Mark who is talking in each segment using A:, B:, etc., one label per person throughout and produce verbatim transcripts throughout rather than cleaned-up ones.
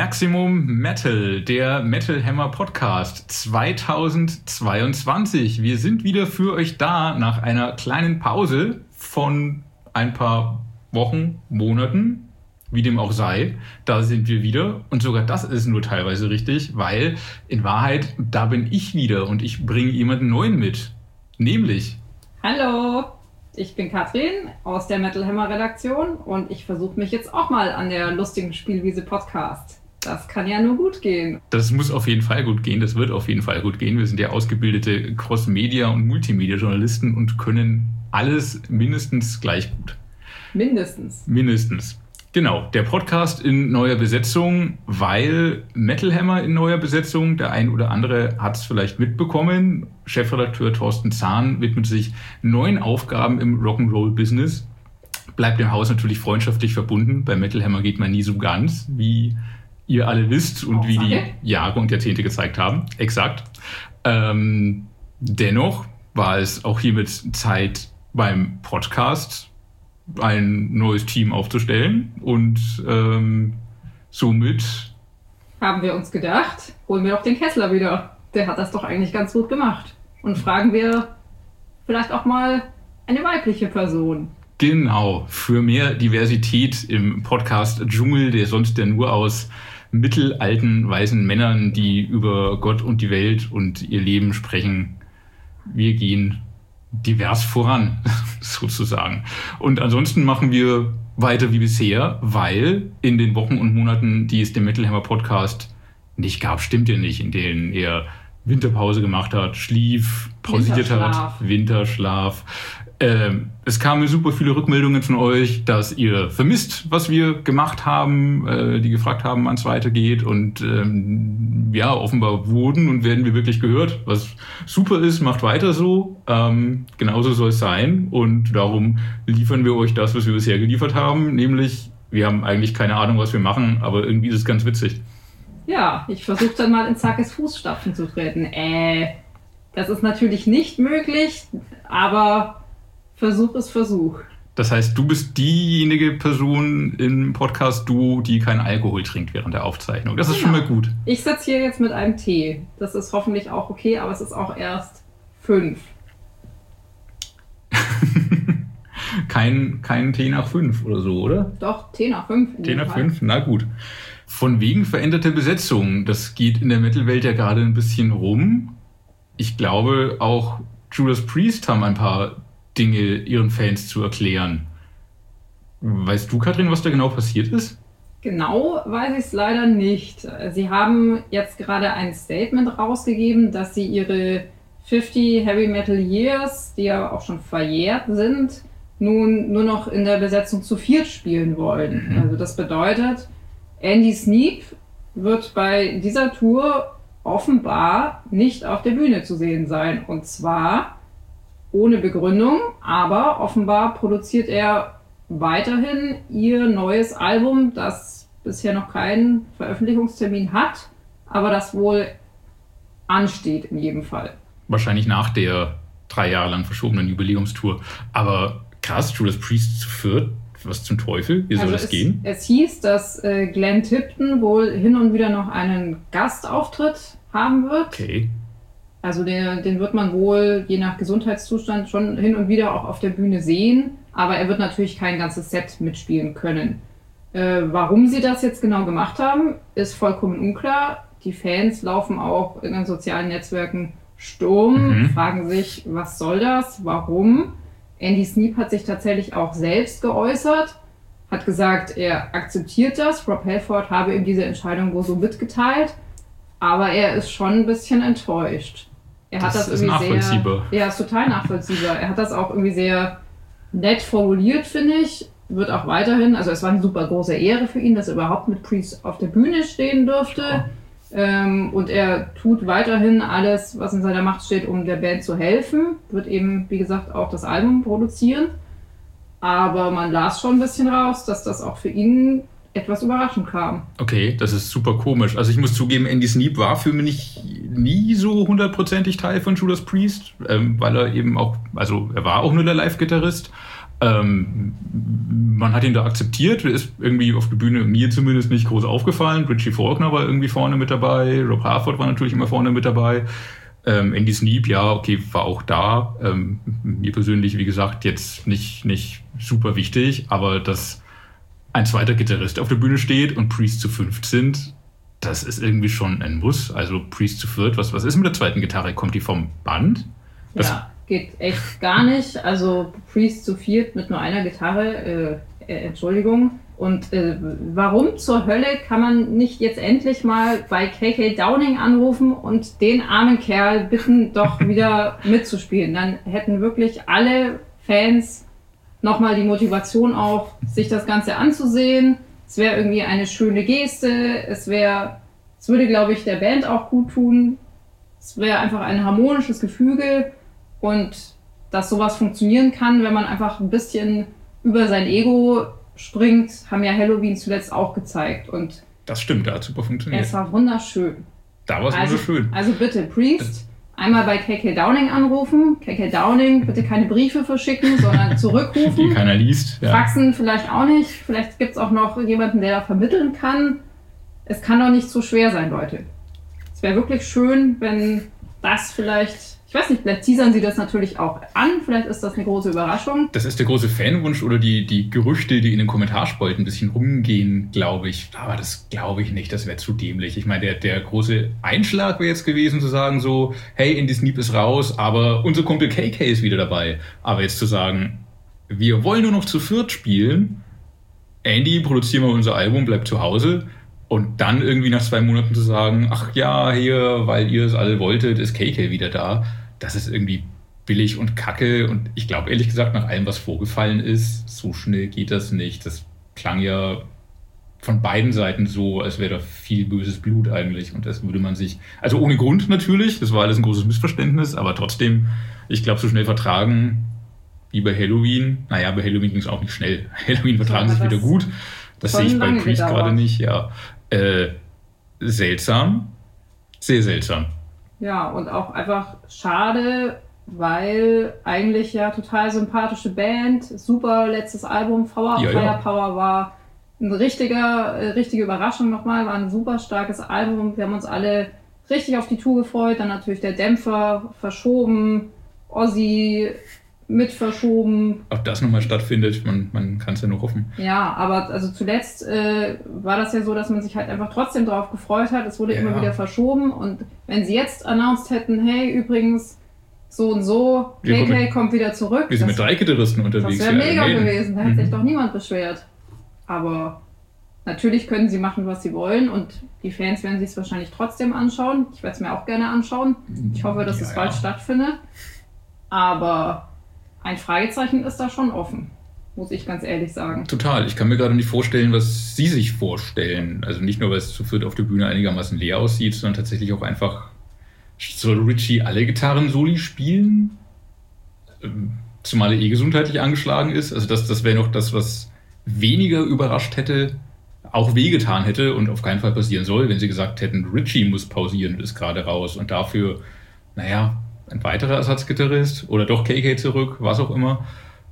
A: Maximum Metal, der Metal Hammer Podcast zweitausendzweiundzwanzig. Wir sind wieder für euch da nach einer kleinen Pause von ein paar Wochen, Monaten, wie dem auch sei. Da sind wir wieder und sogar das ist nur teilweise richtig, weil in Wahrheit, da bin ich wieder und ich bringe jemanden Neuen mit. Nämlich...
B: Hallo, ich bin Katrin aus der Metal Hammer Redaktion und ich versuche mich jetzt auch mal an der lustigen Spielwiese Podcast. Das kann ja nur gut gehen.
A: Das muss auf jeden Fall gut gehen, das wird auf jeden Fall gut gehen. Wir sind ja ausgebildete Cross-Media- und Multimedia-Journalisten und können alles mindestens gleich gut.
B: Mindestens.
A: Mindestens. Genau, der Podcast in neuer Besetzung, weil Metal Hammer in neuer Besetzung, der ein oder andere hat es vielleicht mitbekommen. Chefredakteur Thorsten Zahn widmet sich neuen Aufgaben im Rock'n'Roll-Business. Bleibt dem Haus natürlich freundschaftlich verbunden. Bei Metal Hammer geht man nie so ganz, wie ihr alle wisst und wie die Jahre und Jahrzehnte gezeigt haben. Exakt. Ähm, dennoch war es auch hiermit Zeit beim Podcast ein neues Team aufzustellen und ähm, somit
B: haben wir uns gedacht, holen wir doch den Kessler wieder. Der hat das doch eigentlich ganz gut gemacht. Und fragen wir vielleicht auch mal eine weibliche Person.
A: Genau, für mehr Diversität im Podcast-Dschungel, der sonst ja nur aus mittelalten, weißen Männern, die über Gott und die Welt und ihr Leben sprechen. Wir gehen divers voran, sozusagen. Und ansonsten machen wir weiter wie bisher, weil in den Wochen und Monaten, die es den Metal Hammer Podcast nicht gab, stimmt ja nicht, in denen er Winterpause gemacht hat, schlief, pausiert hat, Winterschlaf. Ähm, es kamen super viele Rückmeldungen von euch, dass ihr vermisst, was wir gemacht haben, äh, die gefragt haben, wann es weitergeht und ähm, ja, offenbar wurden und werden wir wirklich gehört, was super ist, macht weiter so, ähm, genauso soll es sein und darum liefern wir euch das, was wir bisher geliefert haben, nämlich wir haben eigentlich keine Ahnung, was wir machen, aber irgendwie ist es ganz witzig.
B: Ja, ich versuche dann mal in Zakes Fußstapfen zu treten. Äh, das ist natürlich nicht möglich, aber Versuch ist Versuch.
A: Das heißt, du bist diejenige Person im Podcast-Duo, die keinen Alkohol trinkt während der Aufzeichnung. Das ist genau. Schon mal gut.
B: Ich sitze hier jetzt mit einem Tee. Das ist hoffentlich auch okay, aber es ist auch erst fünf.
A: kein, kein Tee nach fünf oder so, oder?
B: Doch, Tee nach fünf.
A: Tee nach fünf, na gut. Von wegen veränderte Besetzung. Das geht in der Metal-Welt ja gerade ein bisschen rum. Ich glaube, auch Judas Priest haben ein paar Dinge ihren Fans zu erklären. Weißt du, Katrin, was da genau passiert ist?
B: Genau weiß ich es leider nicht. Sie haben jetzt gerade ein Statement rausgegeben, dass sie ihre fünfzig Heavy Metal Years, die ja auch schon verjährt sind, nun nur noch in der Besetzung zu viert spielen wollen. Mhm. Also das bedeutet, Andy Sneap wird bei dieser Tour offenbar nicht auf der Bühne zu sehen sein. Und zwar ohne Begründung, aber offenbar produziert er weiterhin ihr neues Album, das bisher noch keinen Veröffentlichungstermin hat, aber das wohl ansteht in jedem Fall.
A: Wahrscheinlich nach der drei Jahre lang verschobenen Jubiläumstour. Aber krass, Judas Priest zu viert, was zum Teufel? Wie soll also das
B: es,
A: gehen?
B: Es hieß, dass äh, Glenn Tipton wohl hin und wieder noch einen Gastauftritt haben wird.
A: Okay.
B: Also den, den wird man wohl je nach Gesundheitszustand schon hin und wieder auch auf der Bühne sehen, aber er wird natürlich kein ganzes Set mitspielen können. Äh, warum sie das jetzt genau gemacht haben, ist vollkommen unklar. Die Fans laufen auch in den sozialen Netzwerken Sturm, mhm. fragen sich, was soll das, warum? Andy Sneap hat sich tatsächlich auch selbst geäußert, hat gesagt, er akzeptiert das. Rob Halford habe ihm diese Entscheidung wohl so mitgeteilt, aber er ist schon ein bisschen enttäuscht. Er hat das, das ist nachvollziehbar. Sehr, ja, ist total nachvollziehbar. Er hat das auch irgendwie sehr nett formuliert, finde ich. Wird auch weiterhin, also es war eine super große Ehre für ihn, dass er überhaupt mit Priest auf der Bühne stehen durfte. Ja. Ähm, und er tut weiterhin alles, was in seiner Macht steht, um der Band zu helfen. Wird eben, wie gesagt, auch das Album produzieren. Aber man las schon ein bisschen raus, dass das auch für ihn etwas überraschend kam.
A: Okay, das ist super komisch. Also ich muss zugeben, Andy Sneap war für mich nie so hundertprozentig Teil von Judas Priest, ähm, weil er eben auch, also er war auch nur der Live-Gitarrist. Ähm, man hat ihn da akzeptiert, ist irgendwie auf der Bühne mir zumindest nicht groß aufgefallen. Richie Faulkner war irgendwie vorne mit dabei, Rob Halford war natürlich immer vorne mit dabei. Ähm, Andy Sneap, ja, okay, war auch da. Ähm, mir persönlich, wie gesagt, jetzt nicht, nicht super wichtig, aber dass ein zweiter Gitarrist auf der Bühne steht und Priest zu fünft sind, das ist irgendwie schon ein Muss. Also Priest zu viert, was, was ist mit der zweiten Gitarre? Kommt die vom Band? Das
B: ja, geht echt gar nicht. Also Priest zu viert mit nur einer Gitarre, äh, äh, Entschuldigung. Und äh, warum zur Hölle kann man nicht jetzt endlich mal bei K K Downing anrufen und den armen Kerl bitten, doch wieder mitzuspielen? Dann hätten wirklich alle Fans nochmal die Motivation auch, sich das Ganze anzusehen. Es wäre irgendwie eine schöne Geste. Es wäre, es würde, glaube ich, der Band auch gut tun. Es wäre einfach ein harmonisches Gefüge und dass sowas funktionieren kann, wenn man einfach ein bisschen über sein Ego springt, haben ja Helloween zuletzt auch gezeigt. Und
A: das stimmt, da hat super funktioniert.
B: Es war wunderschön.
A: Da war es
B: also,
A: wunderschön.
B: Also bitte, Priest, einmal bei K K Downing anrufen. K K Downing, bitte keine Briefe verschicken, sondern zurückrufen.
A: Die keiner liest.
B: Ja. Faxen vielleicht auch nicht. Vielleicht gibt es auch noch jemanden, der da vermitteln kann. Es kann doch nicht so schwer sein, Leute. Es wäre wirklich schön, wenn das vielleicht... Ich weiß nicht, vielleicht teasern sie das natürlich auch an. Vielleicht ist das eine große Überraschung.
A: Das ist der große Fanwunsch oder die, die Gerüchte, die in den Kommentarspalten ein bisschen rumgehen, glaube ich. Aber das glaube ich nicht, das wäre zu dämlich. Ich meine, der, der große Einschlag wäre jetzt gewesen, zu sagen so, hey, Andy Sneap ist raus, aber unser Kumpel K K ist wieder dabei. Aber jetzt zu sagen, wir wollen nur noch zu viert spielen, Andy, produzieren wir unser Album, bleibt zu Hause. Und dann irgendwie nach zwei Monaten zu sagen, ach ja, hier, weil ihr es alle wolltet, ist K K wieder da. Das ist irgendwie billig und kacke. Und ich glaube, ehrlich gesagt, nach allem, was vorgefallen ist, so schnell geht das nicht. Das klang ja von beiden Seiten so, als wäre da viel böses Blut eigentlich. Und das würde man sich, also ohne Grund natürlich, das war alles ein großes Missverständnis, aber trotzdem, ich glaube, so schnell vertragen wie bei Halloween. Naja, bei Halloween ging es auch nicht schnell. Halloween vertragen sich wieder gut. Das sehe ich bei Priest gerade nicht, ja. Äh, seltsam. Sehr seltsam.
B: Ja, und auch einfach schade, weil eigentlich ja total sympathische Band, super letztes Album, Power,
A: ja,
B: Firepower
A: ja.
B: war eine richtige, richtige Überraschung nochmal, war ein super starkes Album. Wir haben uns alle richtig auf die Tour gefreut, dann natürlich der Dämpfer verschoben, Ozzy mit verschoben.
A: Ob das nochmal stattfindet, man, man kann es ja nur hoffen.
B: Ja, aber also zuletzt äh, war das ja so, dass man sich halt einfach trotzdem drauf gefreut hat. Es wurde ja immer wieder verschoben und wenn sie jetzt announced hätten, hey, übrigens, so und so, K K kommt wieder zurück.
A: Wir sind mit drei Gitarristen unterwegs.
B: Das wäre mega gewesen, da hätte mhm. sich doch niemand beschwert. Aber natürlich können sie machen, was sie wollen und die Fans werden sich es wahrscheinlich trotzdem anschauen. Ich werde es mir auch gerne anschauen. Ich hoffe, dass ja, es bald ja. stattfindet. Aber ein Fragezeichen ist da schon offen, muss ich ganz ehrlich sagen.
A: Total. Ich kann mir gerade nicht vorstellen, was Sie sich vorstellen. Also nicht nur, weil es zu viert auf der Bühne einigermaßen leer aussieht, sondern tatsächlich auch einfach, soll Richie alle Gitarren-Soli spielen? Zumal er eh gesundheitlich angeschlagen ist. Also das, das wäre noch das, was weniger überrascht hätte, auch wehgetan hätte und auf keinen Fall passieren soll, wenn sie gesagt hätten, Richie muss pausieren und ist gerade raus. Und dafür, naja, ein weiterer Ersatzgitarrist oder doch K K zurück, was auch immer.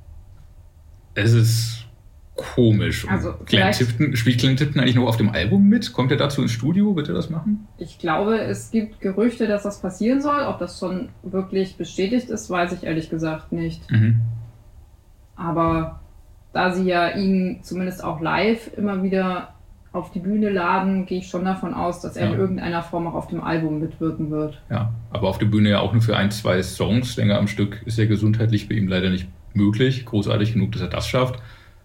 A: Es ist komisch.
B: Also
A: Glenn Tipton, spielt Glenn Tipton eigentlich noch auf dem Album mit? Kommt er dazu ins Studio? Wird er das machen?
B: Ich glaube, es gibt Gerüchte, dass das passieren soll. Ob das schon wirklich bestätigt ist, weiß ich ehrlich gesagt nicht.
A: Mhm.
B: Aber da sie ja ihn zumindest auch live immer wieder auf die Bühne laden, gehe ich schon davon aus, dass er ja. in irgendeiner Form auch auf dem Album mitwirken wird.
A: Ja, aber auf der Bühne ja auch nur für ein, zwei Songs länger am Stück ist ja gesundheitlich bei ihm leider nicht möglich. Großartig genug, dass er das schafft.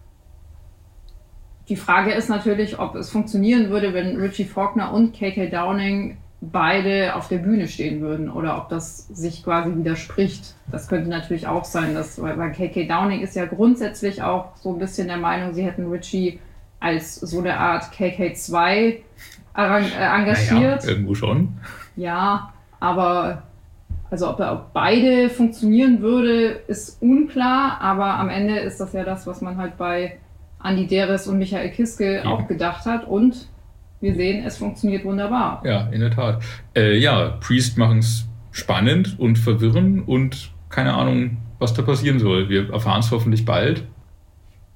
B: Die Frage ist natürlich, ob es funktionieren würde, wenn Richie Faulkner und K K Downing beide auf der Bühne stehen würden oder ob das sich quasi widerspricht. Das könnte natürlich auch sein, dass, weil, weil K K Downing ist ja grundsätzlich auch so ein bisschen der Meinung, sie hätten Richie als so eine Art K K zwei engagiert.
A: Naja, irgendwo schon.
B: Ja, aber also ob, ob beide funktionieren würde, ist unklar, aber am Ende ist das ja das, was man halt bei Andi Deris und Michael Kiske ja. auch gedacht hat und wir sehen, es funktioniert wunderbar.
A: Ja, in der Tat. Äh, ja, Priest machen es spannend und verwirrend und keine Ahnung, was da passieren soll. Wir erfahren es hoffentlich bald.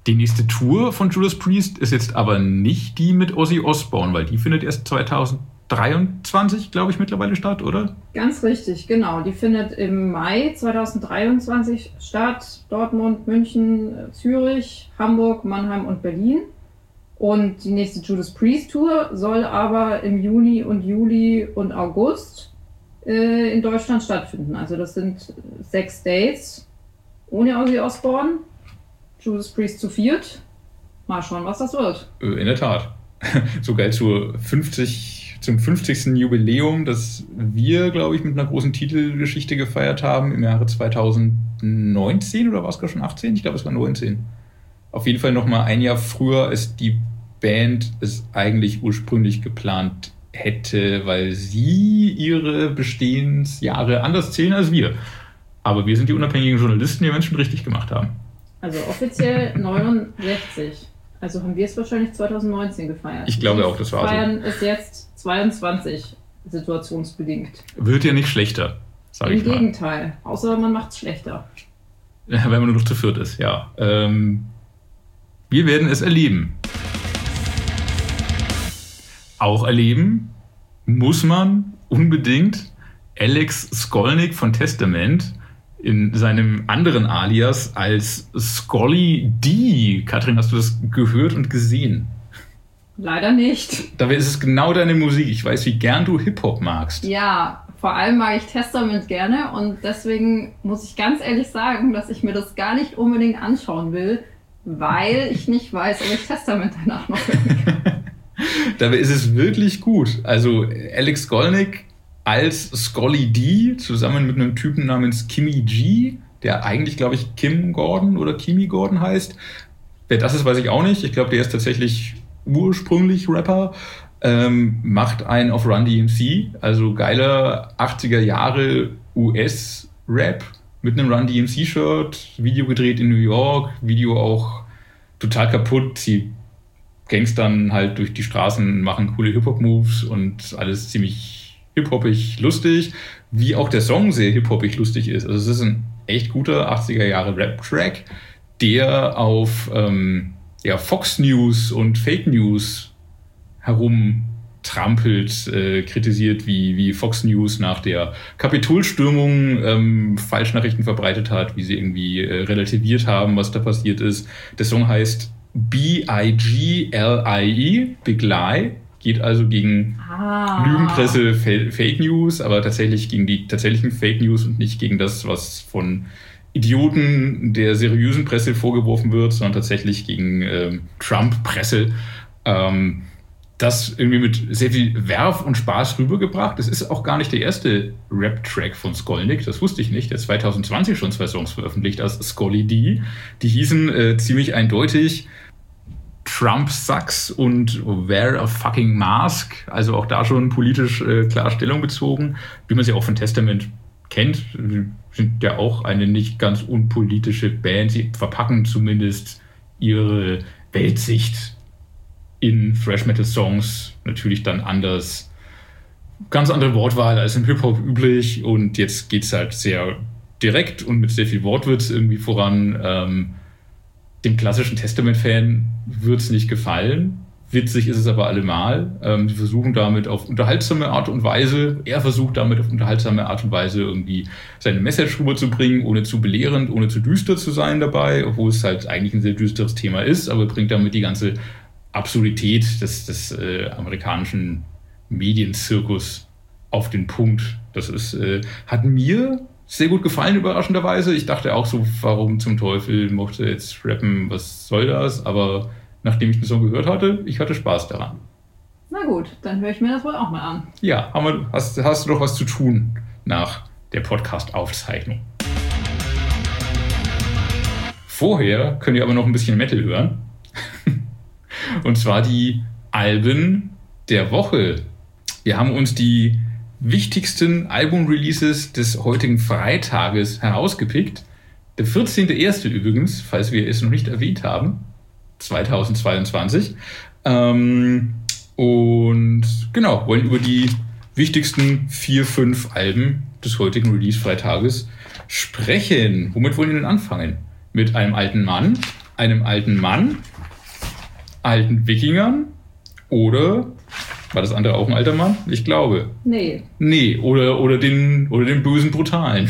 A: Die nächste Tour von Judas Priest ist jetzt aber nicht die mit Ozzy Osbourne, weil die findet erst zweitausenddreiundzwanzig, glaube ich, mittlerweile statt, oder?
B: Ganz richtig, genau. Die findet im Mai zweitausenddreiundzwanzig statt. Dortmund, München, Zürich, Hamburg, Mannheim und Berlin. Und die nächste Judas Priest Tour soll aber im Juni und Juli und August äh, in Deutschland stattfinden. Also das sind sechs Dates ohne Ozzy Osbourne. Judas Priest zu viert. Mal schauen, was das wird.
A: In der Tat. Sogar zur fünfzig, zum fünfzigsten Jubiläum, das wir, glaube ich, mit einer großen Titelgeschichte gefeiert haben im Jahre zweitausendneunzehn oder war es gar schon achtzehn? Ich glaube, es war neunzehn. Auf jeden Fall noch mal ein Jahr früher, als die Band es eigentlich ursprünglich geplant hätte, weil sie ihre Bestehensjahre anders zählen als wir. Aber wir sind die unabhängigen Journalisten, die Menschen richtig gemacht haben.
B: Also offiziell neunundsechzig. Also haben wir es wahrscheinlich zweitausendneunzehn gefeiert.
A: Ich glaube auch, das war so. Wir
B: feiern es jetzt zweiundzwanzig, situationsbedingt.
A: Wird ja nicht schlechter, sage ich mal.
B: Im Gegenteil, außer man macht es schlechter.
A: Ja, wenn man nur noch zu viert ist, ja. Ähm, wir werden es erleben. Auch erleben muss man unbedingt Alex Skolnick von Testament in seinem anderen Alias als Scully D. Katrin, hast du das gehört und gesehen?
B: Leider nicht.
A: Dabei ist es genau deine Musik. Ich weiß, wie gern du Hip-Hop magst.
B: Ja, vor allem mag ich Testament gerne und deswegen muss ich ganz ehrlich sagen, dass ich mir das gar nicht unbedingt anschauen will, weil ich nicht weiß, ob ich Testament danach noch hören kann.
A: Dabei ist es wirklich gut. Also Alex Skolnick als Scully D zusammen mit einem Typen namens Kimmy G, der eigentlich, glaube ich, Kim Gordon oder Kimi Gordon heißt. Wer das ist, weiß ich auch nicht. Ich glaube, der ist tatsächlich ursprünglich Rapper. Ähm, macht einen auf Run D M C, also geiler achtziger Jahre U S-Rap mit einem Run D M C-Shirt, Video gedreht in New York, Video auch total kaputt. Sie gangstern halt durch die Straßen, machen coole Hip-Hop-Moves und alles ziemlich hip-hoppig lustig, wie auch der Song sehr hip-hoppig lustig ist. Also es ist ein echt guter achtziger Jahre Rap-Track, der auf ähm, ja, Fox News und Fake News herumtrampelt, äh, kritisiert, wie, wie Fox News nach der Kapitolstürmung ähm, Falschnachrichten verbreitet hat, wie sie irgendwie äh, relativiert haben, was da passiert ist. Der Song heißt B I G L I E, Big Lie. Geht also gegen ah. Lügenpresse, Fake News, aber tatsächlich gegen die tatsächlichen Fake News und nicht gegen das, was von Idioten der seriösen Presse vorgeworfen wird, sondern tatsächlich gegen ähm, Trump-Presse. Ähm, das irgendwie mit sehr viel Werf und Spaß rübergebracht. Das ist auch gar nicht der erste Rap-Track von Skolnick, das wusste ich nicht. Der hat zwanzig zwanzig schon zwei Songs veröffentlicht als Scully D. Die hießen äh, ziemlich eindeutig Trump sucks und Wear a fucking mask, also auch da schon politisch äh, klar Stellung bezogen, wie man sie auch von Testament kennt. Sie sind ja auch eine nicht ganz unpolitische Band. Sie verpacken zumindest ihre Weltsicht in Thrash-Metal-Songs natürlich dann anders. Ganz andere Wortwahl als im Hip-Hop üblich und jetzt geht es halt sehr direkt und mit sehr viel Wortwitz irgendwie voran. Ähm, Dem klassischen Testament-Fan wird es nicht gefallen. Witzig ist es aber allemal. Ähm, sie versuchen damit auf unterhaltsame Art und Weise, er versucht damit auf unterhaltsame Art und Weise irgendwie seine Message rüberzubringen, ohne zu belehrend, ohne zu düster zu sein dabei, obwohl es halt eigentlich ein sehr düsteres Thema ist, aber bringt damit die ganze Absurdität des, des äh, amerikanischen Medienzirkus auf den Punkt. Das ist, äh, hat mir sehr gut gefallen, überraschenderweise. Ich dachte auch so, warum zum Teufel mochte jetzt rappen, was soll das? Aber nachdem ich den Song gehört hatte, ich hatte Spaß daran.
B: Na gut, dann höre ich mir das wohl auch mal an.
A: Ja, haben wir, hast, hast du doch was zu tun nach der Podcast-Aufzeichnung. Vorher könnt ihr aber noch ein bisschen Metal hören. Und zwar die Alben der Woche. Wir haben uns die wichtigsten Album-Releases des heutigen Freitages herausgepickt. Der vierzehnter erste übrigens, falls wir es noch nicht erwähnt haben, zweitausendzweiundzwanzig. Ähm, und genau, wollen über die wichtigsten vier, fünf Alben des heutigen Release-Freitages sprechen. Womit wollen wir denn anfangen? Mit einem alten Mann einem alten Mann, alten Wikingern oder war das andere auch ein alter Mann? Ich glaube.
B: Nee.
A: Nee, oder, oder, den, oder den bösen Brutalen.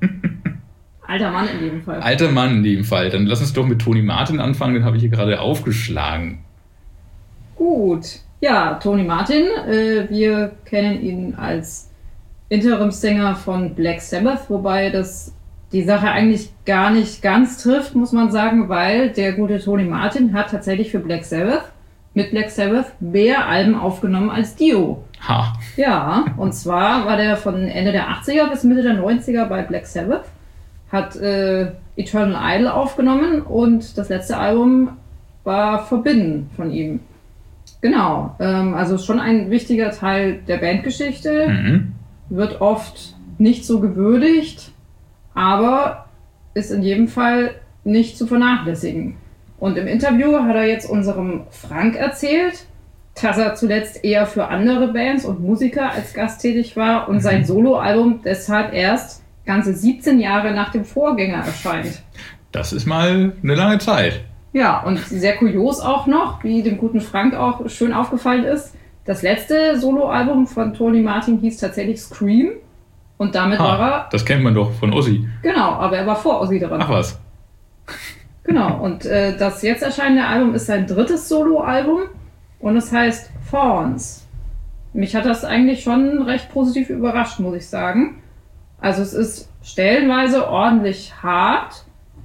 B: Alter Mann in jedem Fall.
A: Alter Mann in jedem Fall. Dann lass uns doch mit Tony Martin anfangen, den habe ich hier gerade aufgeschlagen.
B: Gut. Ja, Tony Martin, äh, wir kennen ihn als Interimssänger von Black Sabbath, wobei das die Sache eigentlich gar nicht ganz trifft, muss man sagen, weil der gute Tony Martin hat tatsächlich für Black Sabbath, mit Black Sabbath, mehr Alben aufgenommen als Dio.
A: Ha.
B: Ja, und zwar war der von Ende der achtziger bis Mitte der neunziger bei Black Sabbath, hat äh, Eternal Idol aufgenommen und das letzte Album war Forbidden von ihm. Genau, ähm, also schon ein wichtiger Teil der Bandgeschichte,
A: Mhm.
B: wird oft nicht so gewürdigt, aber ist in jedem Fall nicht zu vernachlässigen. Und im Interview hat er jetzt unserem Frank erzählt, dass er zuletzt eher für andere Bands und Musiker als Gast tätig war und sein Soloalbum deshalb erst ganze siebzehn Jahre nach dem Vorgänger erscheint.
A: Das ist mal eine lange Zeit.
B: Ja, und sehr kurios auch noch, wie dem guten Frank auch schön aufgefallen ist, das letzte Soloalbum von Tony Martin hieß tatsächlich Scream und damit
A: Ha,
B: war er,
A: das kennt man doch von Ozzy.
B: genau, aber er war vor Ozzy dran.
A: Ach was.
B: Genau, und äh, das jetzt erscheinende Album ist sein drittes Soloalbum und es heißt Fawns. Mich hat das eigentlich schon recht positiv überrascht, muss ich sagen. Also es ist stellenweise ordentlich hart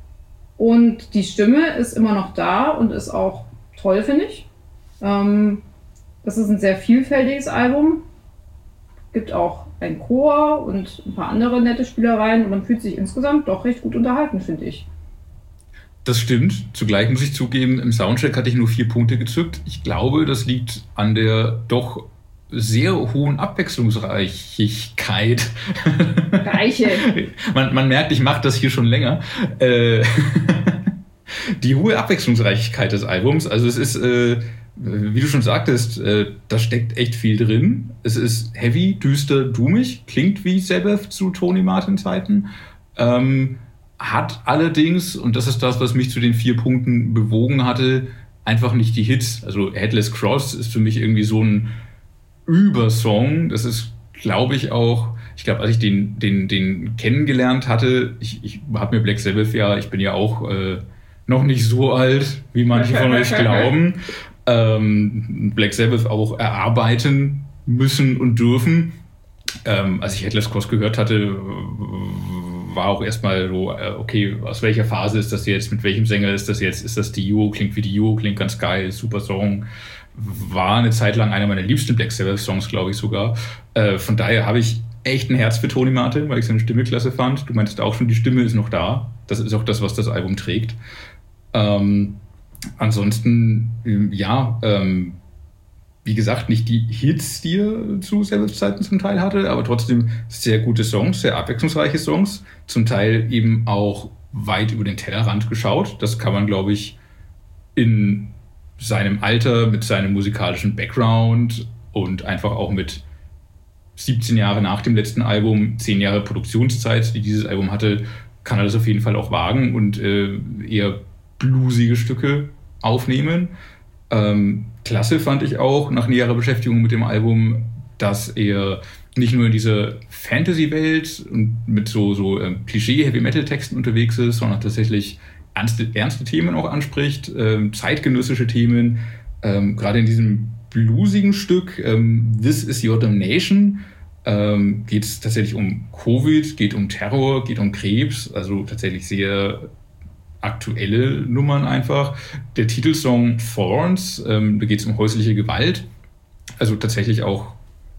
B: und die Stimme ist immer noch da und ist auch toll, finde ich. Ähm, das ist ein sehr vielfältiges Album. Gibt auch einen Chor und ein paar andere nette Spielereien und man fühlt sich insgesamt doch recht gut unterhalten, finde ich.
A: Das stimmt. Zugleich muss ich zugeben, im Soundcheck hatte ich nur vier Punkte gezückt. Ich glaube, das liegt an der doch sehr hohen Abwechslungsreichigkeit.
B: Reiche.
A: man, man merkt, ich mache das hier schon länger. Äh, die hohe Abwechslungsreichigkeit des Albums. Also es ist, äh, wie du schon sagtest, äh, da steckt echt viel drin. Es ist heavy, düster, doomig. Klingt wie Sabbath zu Tony Martin Zeiten. Ähm, hat allerdings, und das ist das, was mich zu den vier Punkten bewogen hatte, einfach nicht die Hits. Also Headless Cross ist für mich irgendwie so ein Übersong. Das ist, glaube ich, auch, ich glaube, als ich den, den, den kennengelernt hatte, ich, ich habe mir Black Sabbath ja, ich bin ja auch äh, noch nicht so alt, wie manche von euch glauben, ähm, Black Sabbath auch erarbeiten müssen und dürfen. Ähm, als ich Headless Cross gehört hatte, war auch erstmal so, okay, aus welcher Phase ist das jetzt, mit welchem Sänger ist das jetzt, ist das Dio, klingt wie Dio, klingt ganz geil, super Song, war eine Zeit lang einer meiner liebsten Black Sabbath Songs, glaube ich sogar. Äh, von daher habe ich echt ein Herz für Tony Martin, weil ich seine Stimme klasse fand. Du meintest auch schon, die Stimme ist noch da. Das ist auch das, was das Album trägt. Ähm, ansonsten, ja, ähm, wie gesagt, nicht die Hits, die er zu Sabbath-Zeiten zum Teil hatte, aber trotzdem sehr gute Songs, sehr abwechslungsreiche Songs. Zum Teil eben auch weit über den Tellerrand geschaut. Das kann man, glaube ich, in seinem Alter, mit seinem musikalischen Background und einfach auch mit siebzehn Jahre nach dem letzten Album, zehn Jahre Produktionszeit, die dieses Album hatte, kann er das auf jeden Fall auch wagen und äh, eher bluesige Stücke aufnehmen. Ähm, klasse fand ich auch, nach näherer Beschäftigung mit dem Album, dass er nicht nur in dieser Fantasy-Welt und mit so, so ähm, Klischee-Heavy-Metal-Texten unterwegs ist, sondern tatsächlich ernste, ernste Themen auch anspricht, ähm, zeitgenössische Themen. Ähm, gerade in diesem bluesigen Stück ähm, This is Your Damnation ähm, geht es tatsächlich um Covid, geht um Terror, geht um Krebs, also tatsächlich sehr aktuelle Nummern einfach. Der Titelsong Thorns, ähm, da geht es um häusliche Gewalt, also tatsächlich auch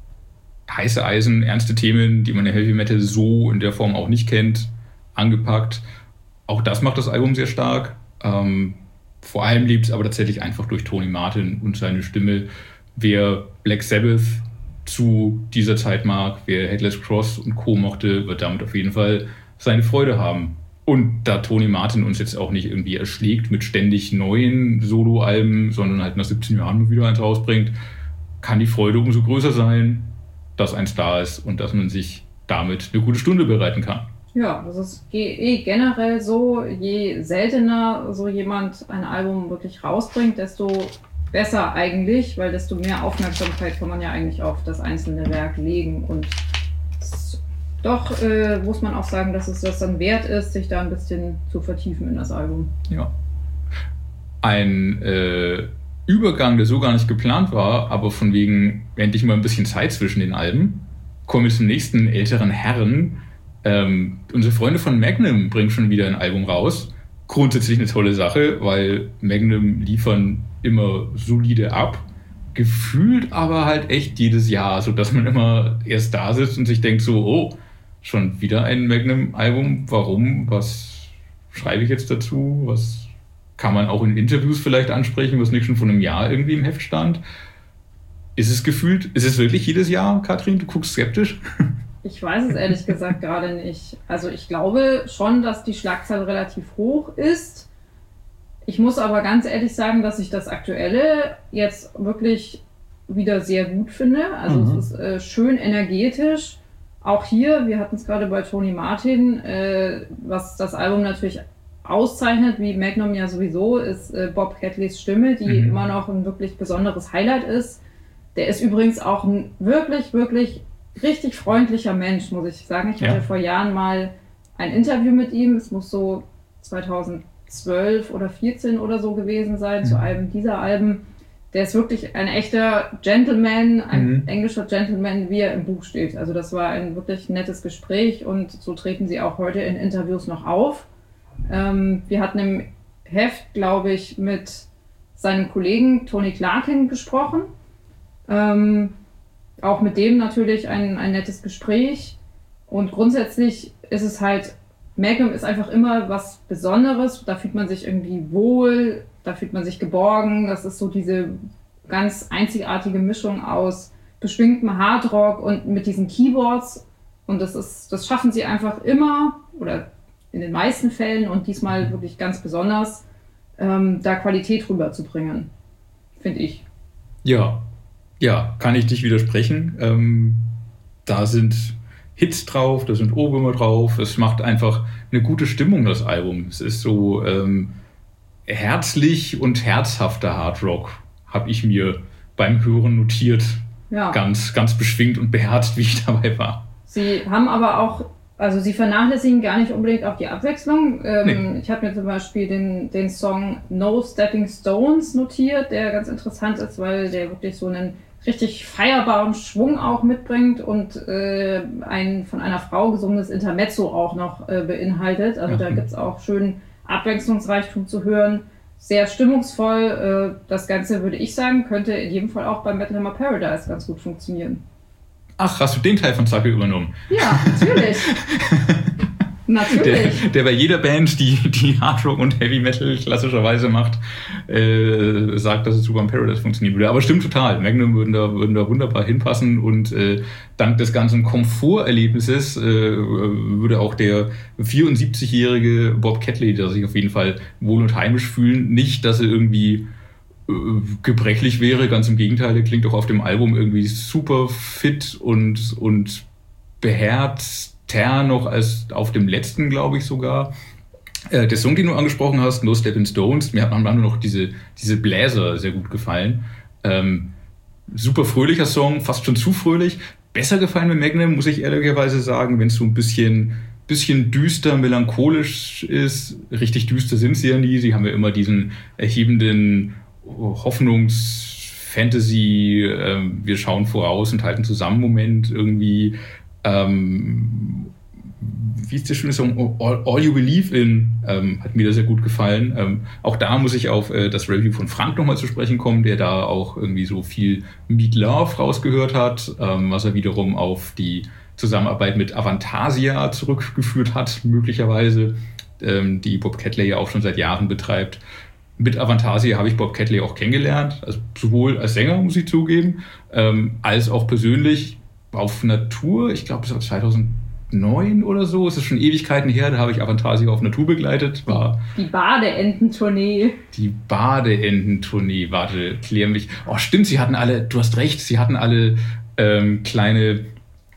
A: heiße Eisen, ernste Themen, die man in Heavy Metal so in der Form auch nicht kennt, angepackt. Auch das macht das Album sehr stark. Ähm, vor allem liebt es aber tatsächlich einfach durch Tony Martin und seine Stimme. Wer Black Sabbath zu dieser Zeit mag, wer Headless Cross und Co. mochte, wird damit auf jeden Fall seine Freude haben. Und da Tony Martin uns jetzt auch nicht irgendwie erschlägt mit ständig neuen Soloalben, sondern halt nach siebzehn Jahren mal wieder eins rausbringt, kann die Freude umso größer sein, dass eins da ist und dass man sich damit eine gute Stunde bereiten kann.
B: Ja, das ist eh generell so, je seltener so jemand ein Album wirklich rausbringt, desto besser eigentlich, weil desto mehr Aufmerksamkeit kann man ja eigentlich auf das einzelne Werk legen. Und doch äh, muss man auch sagen, dass es das dann wert ist, sich da ein bisschen zu vertiefen in das Album.
A: Ja. Ein äh, Übergang, der so gar nicht geplant war, aber von wegen endlich mal ein bisschen Zeit zwischen den Alben, kommen wir zum nächsten älteren Herren. Ähm, unsere Freunde von Magnum bringen schon wieder ein Album raus. Grundsätzlich eine tolle Sache, weil Magnum liefern immer solide ab. Gefühlt aber halt echt jedes Jahr, sodass man immer erst da sitzt und sich denkt so, oh, schon wieder ein Magnum-Album, warum? Was schreibe ich jetzt dazu? Was kann man auch in Interviews vielleicht ansprechen, was nicht schon vor einem Jahr irgendwie im Heft stand? Ist es gefühlt, ist es wirklich jedes Jahr, Katrin? Du guckst skeptisch?
B: Ich weiß es ehrlich gesagt gerade nicht. Also ich glaube schon, dass die Schlagzahl relativ hoch ist. Ich muss aber ganz ehrlich sagen, dass ich das Aktuelle jetzt wirklich wieder sehr gut finde. Also mhm. es ist äh, schön energetisch. Auch hier, wir hatten es gerade bei Tony Martin, äh, was das Album natürlich auszeichnet, wie Magnum ja sowieso, ist äh, Bob Catleys Stimme, die mhm. immer noch ein wirklich besonderes Highlight ist. Der ist übrigens auch ein wirklich, wirklich richtig freundlicher Mensch, muss ich sagen. Ich hatte ja. vor Jahren mal ein Interview mit ihm. Es muss so zweitausendzwölf oder vierzehn oder so gewesen sein, mhm. zu einem dieser Alben. Der ist wirklich ein echter Gentleman, ein mhm. englischer Gentleman, wie er im Buch steht. Also das war ein wirklich nettes Gespräch und so treten sie auch heute in Interviews noch auf. Ähm, wir hatten im Heft, glaube ich, mit seinem Kollegen Tony Clarkin gesprochen. Ähm, auch mit dem natürlich ein, ein nettes Gespräch. Und grundsätzlich ist es halt, Magnum ist einfach immer was Besonderes. Da fühlt man sich irgendwie wohl, da fühlt man sich geborgen. Das ist so diese ganz einzigartige Mischung aus beschwingtem Hardrock und mit diesen Keyboards. Und das ist, das schaffen sie einfach immer, oder in den meisten Fällen und diesmal wirklich ganz besonders, ähm, da Qualität rüberzubringen, finde ich.
A: Ja, ja, kann ich dich widersprechen. Ähm, da sind Hits drauf, da sind Ohrwürmer drauf. Es macht einfach eine gute Stimmung, das Album. Es ist so ähm, herzlich und herzhafter Hardrock, habe ich mir beim Hören notiert. Ja. Ganz, ganz beschwingt und beherzt, wie ich dabei war.
B: Sie haben aber auch, also sie vernachlässigen gar nicht unbedingt auch die Abwechslung. Ähm, nee. Ich habe mir zum Beispiel den, den Song No Stepping Stones notiert, der ganz interessant ist, weil der wirklich so einen richtig feierbaren Schwung auch mitbringt und äh, ein von einer Frau gesungenes Intermezzo auch noch äh, beinhaltet. Also mhm. da gibt es auch schön Abwechslungsreichtum zu hören. Sehr stimmungsvoll. Äh, das Ganze, würde ich sagen, könnte in jedem Fall auch bei Metal Hammer Paradise ganz gut funktionieren.
A: Ach, hast du den Teil von Zacke übernommen?
B: Ja, natürlich. Natürlich.
A: Der, der bei jeder Band, die, die Hardrock und Heavy Metal klassischerweise macht, äh, sagt, dass es super in Paradise funktionieren würde. Aber stimmt total. Magnum würden da, würden da wunderbar hinpassen und äh, dank des ganzen Komforterlebnisses äh, würde auch der vierundsiebzigjährige Bob Catley, der sich auf jeden Fall wohl und heimisch fühlen, nicht, dass er irgendwie äh, gebrechlich wäre. Ganz im Gegenteil, er klingt auch auf dem Album irgendwie super fit und, und beherzt. Noch als auf dem letzten, glaube ich sogar. Äh, der Song, den du angesprochen hast, No Stepping Stones, mir haben nur noch diese, diese Bläser sehr gut gefallen. Ähm, super fröhlicher Song, fast schon zu fröhlich. Besser gefallen mit Magnum, muss ich ehrlicherweise sagen, wenn es so ein bisschen, bisschen düster, melancholisch ist. Richtig düster sind sie ja nie. Sie haben ja immer diesen erhebenden Hoffnungs-Fantasy, äh, wir schauen voraus und halten zusammen Moment irgendwie. Ähm, wie ist der schöne Song? All, All You Believe In, ähm, hat mir da sehr gut gefallen. Ähm, auch da muss ich auf äh, das Review von Frank nochmal zu sprechen kommen, der da auch irgendwie so viel Meat Love rausgehört hat, ähm, was er wiederum auf die Zusammenarbeit mit Avantasia zurückgeführt hat, möglicherweise, ähm, die Bob Catley ja auch schon seit Jahren betreibt. Mit Avantasia habe ich Bob Catley auch kennengelernt, also sowohl als Sänger, muss ich zugeben, ähm, als auch persönlich. Auf Natur, ich glaube, es war zweitausendneun oder so, es ist schon Ewigkeiten her, da habe ich Avantasia auf Natur begleitet. War
B: die Badeenten-Tournee.
A: Die Badeenten-Tournee, warte, klär mich. Oh, stimmt, sie hatten alle, du hast recht, sie hatten alle ähm, kleine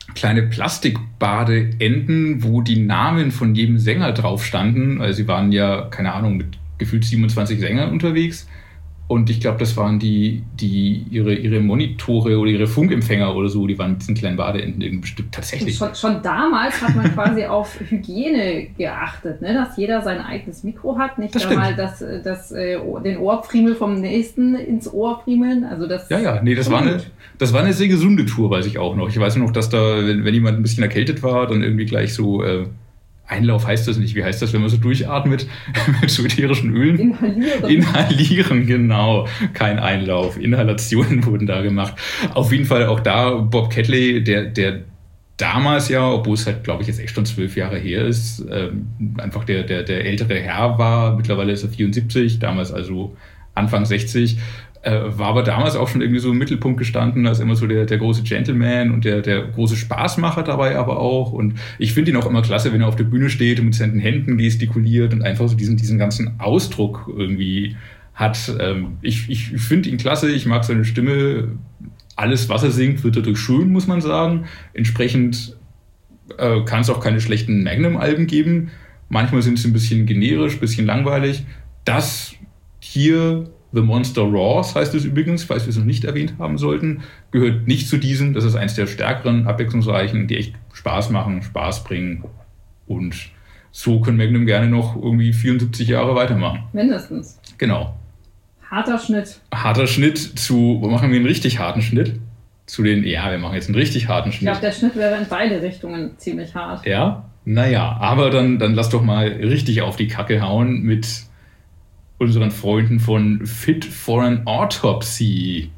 A: kleine Plastikbadeenden, wo die Namen von jedem Sänger drauf standen. Also sie waren ja, keine Ahnung, mit gefühlt siebenundzwanzig Sängern unterwegs. Und ich glaube, das waren die, die ihre, ihre Monitore oder ihre Funkempfänger oder so, die waren mit diesen kleinen Badeenden irgendwie bestimmt tatsächlich.
B: Schon, schon damals hat man quasi auf Hygiene geachtet, ne? Dass jeder sein eigenes Mikro hat, nicht
A: das
B: einmal das, das, äh, den Ohrfriemel vom Nächsten ins Ohr friemeln. Also das
A: ja, ja, nee, das war, eine, das war eine sehr gesunde Tour, weiß ich auch noch. Ich weiß noch, dass da, wenn, wenn jemand ein bisschen erkältet war, dann irgendwie gleich so... Äh, Einlauf heißt das nicht. Wie heißt das, wenn man so durchatmet mit so ätherischen Ölen?
B: Inhalieren.
A: Inhalieren, genau. Kein Einlauf. Inhalationen wurden da gemacht. Auf jeden Fall auch da Bob Catley, der, der damals ja, obwohl es halt, glaube ich, jetzt echt schon zwölf Jahre her ist, ähm, einfach der, der, der ältere Herr war. Mittlerweile ist er vierundsiebzig, damals also Anfang sechzig. Äh, war aber damals auch schon irgendwie so im Mittelpunkt gestanden, als immer so der, der große Gentleman und der, der große Spaßmacher dabei aber auch. Und ich finde ihn auch immer klasse, wenn er auf der Bühne steht und mit seinen Händen gestikuliert und einfach so diesen, diesen ganzen Ausdruck irgendwie hat. Ähm, ich ich finde ihn klasse, ich mag seine Stimme. Alles, was er singt, wird dadurch schön, muss man sagen. Entsprechend äh, kann es auch keine schlechten Magnum-Alben geben. Manchmal sind sie ein bisschen generisch, ein bisschen langweilig. Das hier... The Monster Raws heißt es übrigens, falls wir es noch nicht erwähnt haben sollten, gehört nicht zu diesen. Das ist eins der stärkeren, abwechslungsreichen, die echt Spaß machen, Spaß bringen. Und so können Magnum gerne noch irgendwie vierundsiebzig Jahre weitermachen.
B: Mindestens.
A: Genau.
B: Harter Schnitt.
A: Harter Schnitt zu, machen wir einen richtig harten Schnitt? Zu den, ja, wir machen jetzt einen richtig harten Schnitt.
B: Ich glaube, der Schnitt wäre in beide Richtungen ziemlich hart.
A: Ja? Naja, aber dann, dann lass doch mal richtig auf die Kacke hauen mit unseren Freunden von Fit for an Autopsy.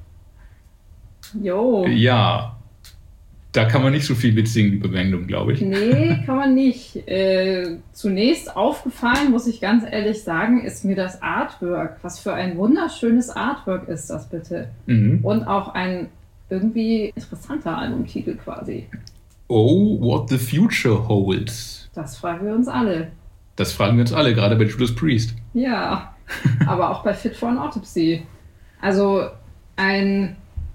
B: Jo.
A: Ja, da kann man nicht so viel mitsingen wie bei Magnum, glaube ich.
B: Nee, kann man nicht. Äh, zunächst aufgefallen, muss ich ganz ehrlich sagen, ist mir das Artwork. Was für ein wunderschönes Artwork ist das bitte.
A: Mhm.
B: Und auch ein irgendwie interessanter Albumtitel quasi.
A: Oh, what the future holds.
B: Das fragen wir uns alle.
A: Das fragen wir uns alle, gerade bei Judas Priest.
B: Ja, aber auch bei Fit for an Autopsy. Also ein,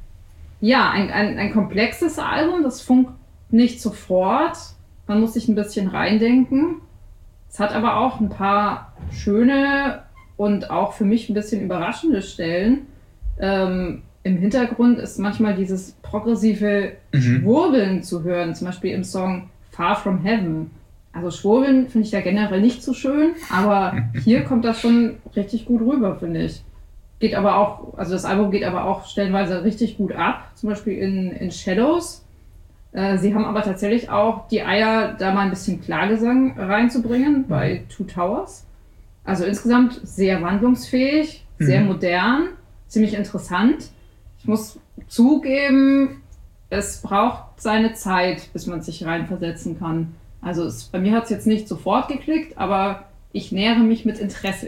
B: ja, ein, ein, ein komplexes Album, das funkt nicht sofort. Man muss sich ein bisschen reindenken. Es hat aber auch ein paar schöne und auch für mich ein bisschen überraschende Stellen. Ähm, Im Hintergrund ist manchmal dieses progressive mhm. Schwurbeln zu hören, zum Beispiel im Song Far From Heaven. Also Schwurbeln finde ich ja generell nicht so schön, aber hier kommt das schon richtig gut rüber, finde ich. Geht aber auch, also das Album geht aber auch stellenweise richtig gut ab, zum Beispiel in, in Shadows. Äh, sie haben aber tatsächlich auch die Eier, da mal ein bisschen Klagesang reinzubringen bei Two Towers. Also insgesamt sehr wandlungsfähig, sehr mhm. modern, ziemlich interessant. Ich muss zugeben, es braucht seine Zeit, bis man sich reinversetzen kann. Also es, bei mir hat es jetzt nicht sofort geklickt, aber ich nähere mich mit Interesse.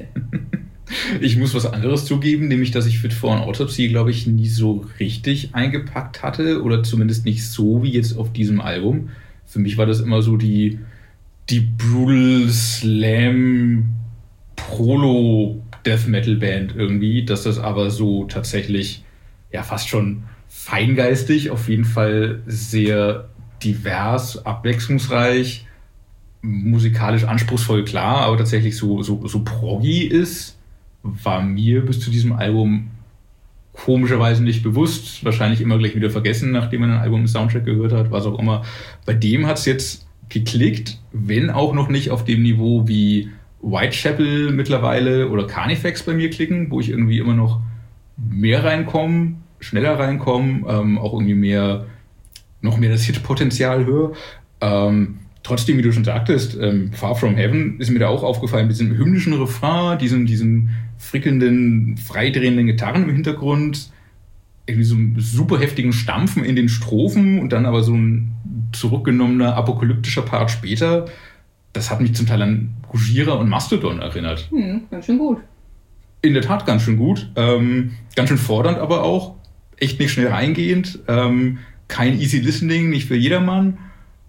A: Ich muss was anderes zugeben, nämlich, dass ich Fit for an Autopsy, glaube ich, nie so richtig eingepackt hatte oder zumindest nicht so wie jetzt auf diesem Album. Für mich war das immer so die, die Brutal Slam Prolo Death Metal Band irgendwie, dass das aber so tatsächlich ja fast schon feingeistig, auf jeden Fall sehr divers, abwechslungsreich, musikalisch anspruchsvoll, klar, aber tatsächlich so, so, so proggy ist, war mir bis zu diesem Album komischerweise nicht bewusst. Wahrscheinlich immer gleich wieder vergessen, nachdem man ein Album im Soundtrack gehört hat, was auch immer. Bei dem hat es jetzt geklickt, wenn auch noch nicht auf dem Niveau wie Whitechapel mittlerweile oder Carnifex bei mir klicken, wo ich irgendwie immer noch mehr reinkomme, schneller reinkomme, ähm, auch irgendwie mehr, noch mehr das Hit-Potenzial höre. Ähm, trotzdem, wie du schon sagtest, ähm, Far From Heaven ist mir da auch aufgefallen, mit diesem hymnischen Refrain, diesem, diesem frickelnden, freidrehenden Gitarren im Hintergrund, irgendwie so einen super heftigen Stampfen in den Strophen und dann aber so ein zurückgenommener apokalyptischer Part später. Das hat mich zum Teil an Gojira und Mastodon erinnert.
B: Hm, ganz schön gut.
A: In der Tat ganz schön gut. Ähm, ganz schön fordernd aber auch. Echt nicht schnell reingehend. Ähm, kein easy listening, nicht für jedermann.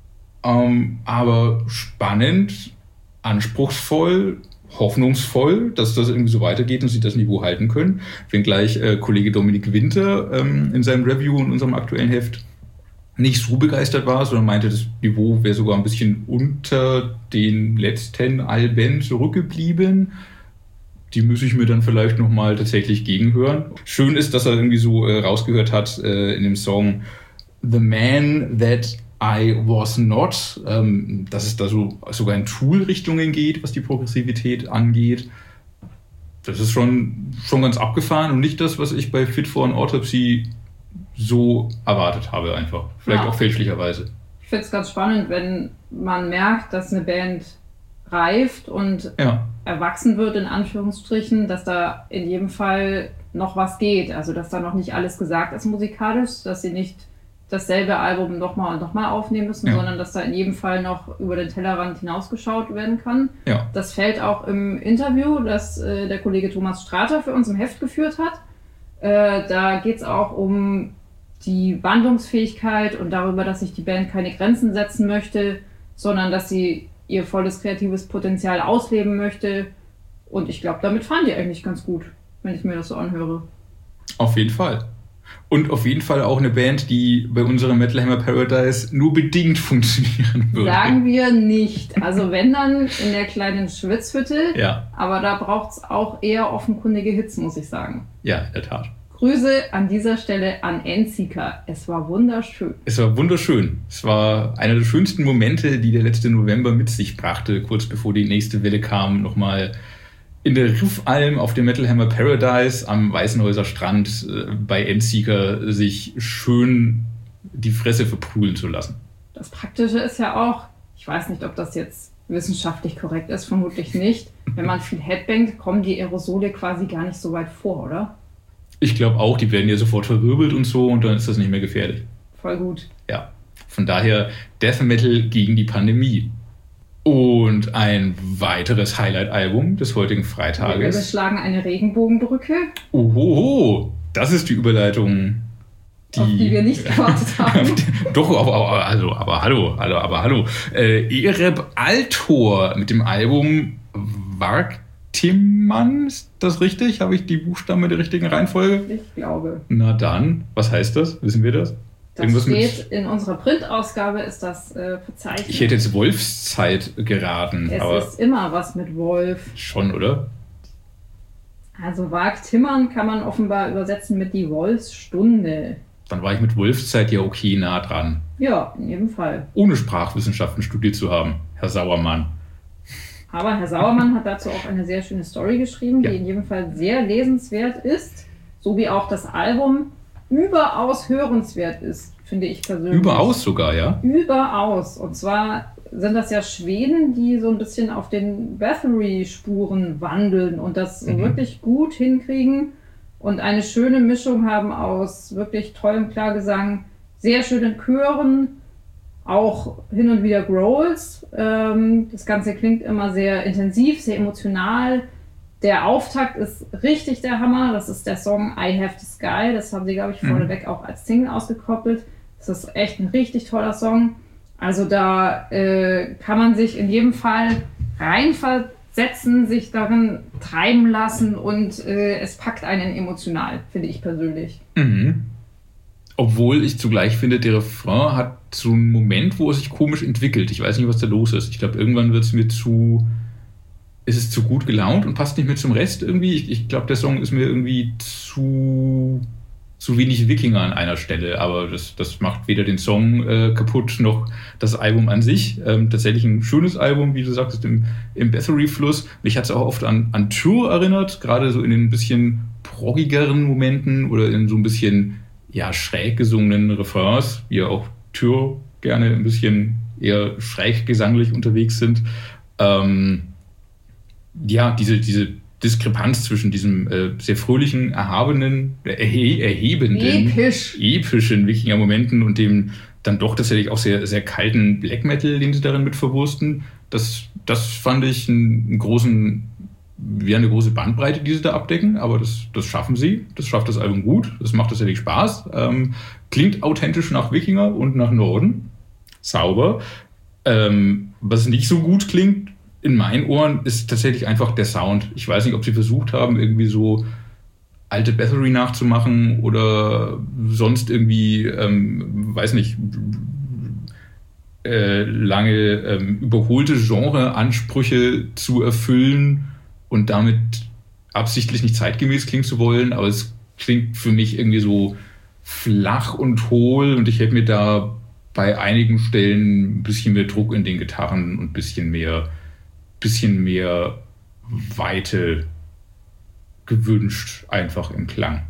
A: Ähm, aber spannend, anspruchsvoll, hoffnungsvoll, dass das irgendwie so weitergeht und sie das Niveau halten können. Wenngleich äh, Kollege Dominik Winter ähm, in seinem Review in unserem aktuellen Heft nicht so begeistert war, sondern meinte, das Niveau wäre sogar ein bisschen unter den letzten Alben zurückgeblieben. Die muss ich mir dann vielleicht nochmal tatsächlich gegenhören. Schön ist, dass er irgendwie so äh, rausgehört hat äh, in dem Song The Man That I Was Not, ähm, dass es da so sogar in Tool-Richtungen geht, was die Progressivität angeht. Das ist schon, schon ganz abgefahren und nicht das, was ich bei Fit for an Autopsy so erwartet habe einfach. Vielleicht ja. auch fälschlicherweise.
B: Ich finde es ganz spannend, wenn man merkt, dass eine Band reift und ja. erwachsen wird, in Anführungsstrichen, dass da in jedem Fall noch was geht. Also, dass da noch nicht alles gesagt ist musikalisch, dass sie nicht dasselbe Album nochmal und nochmal aufnehmen müssen, ja. sondern dass da in jedem Fall noch über den Tellerrand hinausgeschaut werden kann. Ja. Das fällt auch im Interview, das äh, der Kollege Thomas Strater für uns im Heft geführt hat. Äh, da geht es auch um die Wandlungsfähigkeit und darüber, dass sich die Band keine Grenzen setzen möchte, sondern dass sie ihr volles kreatives Potenzial ausleben möchte. Und ich glaube, damit fahren die eigentlich ganz gut, wenn ich mir das so anhöre.
A: Auf jeden Fall. Und auf jeden Fall auch eine Band, die bei unserem Metal Hammer Paradise nur bedingt funktionieren würde.
B: Sagen wir nicht. Also wenn, dann in der kleinen Schwitzhütte.
A: Ja.
B: Aber da braucht es auch eher offenkundige Hits, muss ich sagen.
A: Ja, in der Tat.
B: Grüße an dieser Stelle an Endseeker. Es war wunderschön.
A: Es war wunderschön. Es war einer der schönsten Momente, die der letzte November mit sich brachte, kurz bevor die nächste Welle kam, nochmal in der Riffalm auf dem Metal Hammer Paradise am Weißenhäuser Strand äh, bei Endseeker sich schön die Fresse verprügeln zu lassen.
B: Das Praktische ist ja auch, ich weiß nicht, ob das jetzt wissenschaftlich korrekt ist, vermutlich nicht. Wenn man viel headbangt, kommen die Aerosole quasi gar nicht so weit vor, oder?
A: Ich glaube auch, die werden ja sofort verwirbelt und so und dann ist das nicht mehr gefährlich.
B: Voll gut.
A: Ja, von daher Death Metal gegen die Pandemie. Und ein weiteres Highlight-Album des heutigen Freitages.
B: Wir schlagen eine Regenbogenbrücke.
A: Ohoho, das ist die Überleitung, die,
B: auf die wir nicht gewartet haben.
A: Doch, aber, aber, also, aber hallo, hallo, aber hallo. Äh, Ereb Altor mit dem Album Vargtimman, ist das richtig? Habe ich die Buchstaben in der richtigen Reihenfolge?
B: Ich glaube.
A: Na dann, was heißt das? Wissen wir das?
B: Das Irgendwas steht mit, in unserer Printausgabe, ist das äh, verzeichnet.
A: Ich hätte jetzt Wolfszeit geraten.
B: Es
A: aber
B: ist immer was mit Wolf.
A: Schon, oder?
B: Also Vargtimman kann man offenbar übersetzen mit die Wolfsstunde.
A: Dann war ich mit Wolfszeit ja okay nah dran.
B: Ja, in jedem Fall.
A: Ohne Sprachwissenschaften studiert zu haben, Herr Sauermann.
B: Aber Herr Sauermann hat dazu auch eine sehr schöne Story geschrieben, ja. die in jedem Fall sehr lesenswert ist. So wie auch das Album überaus hörenswert ist, finde ich persönlich.
A: Überaus sogar, ja?
B: Überaus. Und zwar sind das ja Schweden, die so ein bisschen auf den Bathory-Spuren wandeln und das mhm. wirklich gut hinkriegen und eine schöne Mischung haben aus wirklich tollem Klargesang, sehr schönen Chören, auch hin und wieder Growls. Das Ganze klingt immer sehr intensiv, sehr emotional. Der Auftakt ist richtig der Hammer. Das ist der Song I Have the Sky. Das haben sie, glaube ich, vorneweg mhm. auch als Single ausgekoppelt. Das ist echt ein richtig toller Song. Also da äh, kann man sich in jedem Fall reinversetzen, sich darin treiben lassen und äh, es packt einen emotional, finde ich persönlich.
A: Mhm. Obwohl ich zugleich finde, der Refrain hat so einen Moment, wo er sich komisch entwickelt. Ich weiß nicht, was da los ist. Ich glaube, irgendwann wird es mir zu... ist es zu gut gelaunt und passt nicht mehr zum Rest irgendwie. Ich, ich glaube, der Song ist mir irgendwie zu, zu wenig Wikinger an einer Stelle, aber das, das macht weder den Song äh, kaputt noch das Album an sich. Ähm, tatsächlich ein schönes Album, wie du sagtest, im, im Bathory-Fluss. Mich hat es auch oft an, an Tour erinnert, gerade so in den ein bisschen proggigeren Momenten oder in so ein bisschen ja, schräg gesungenen Refrains, wie ja auch Tour gerne ein bisschen eher schräg gesanglich unterwegs sind. Ähm, Ja, diese, diese Diskrepanz zwischen diesem äh, sehr fröhlichen, erhabenen, erhe- erhebenden,
B: Episch.
A: epischen Wikinger-Momenten und dem dann doch tatsächlich auch sehr, sehr kalten Black Metal, den sie darin mit verwursten. Das, das fand ich einen, einen großen, wie eine große Bandbreite, die sie da abdecken, aber das, das schaffen sie. Das schafft das Album gut. Das macht tatsächlich Spaß. Ähm, klingt authentisch nach Wikinger und nach Norden. Sauber. Ähm, was nicht so gut klingt, in meinen Ohren ist tatsächlich einfach der Sound. Ich weiß nicht, ob sie versucht haben, irgendwie so alte Bathory nachzumachen oder sonst irgendwie, ähm, weiß nicht, äh, lange ähm, überholte Genre-Ansprüche zu erfüllen und damit absichtlich nicht zeitgemäß klingen zu wollen, aber es klingt für mich irgendwie so flach und hohl und ich hätte mir da bei einigen Stellen ein bisschen mehr Druck in den Gitarren und ein bisschen mehr, bisschen mehr Weite gewünscht, einfach im Klang.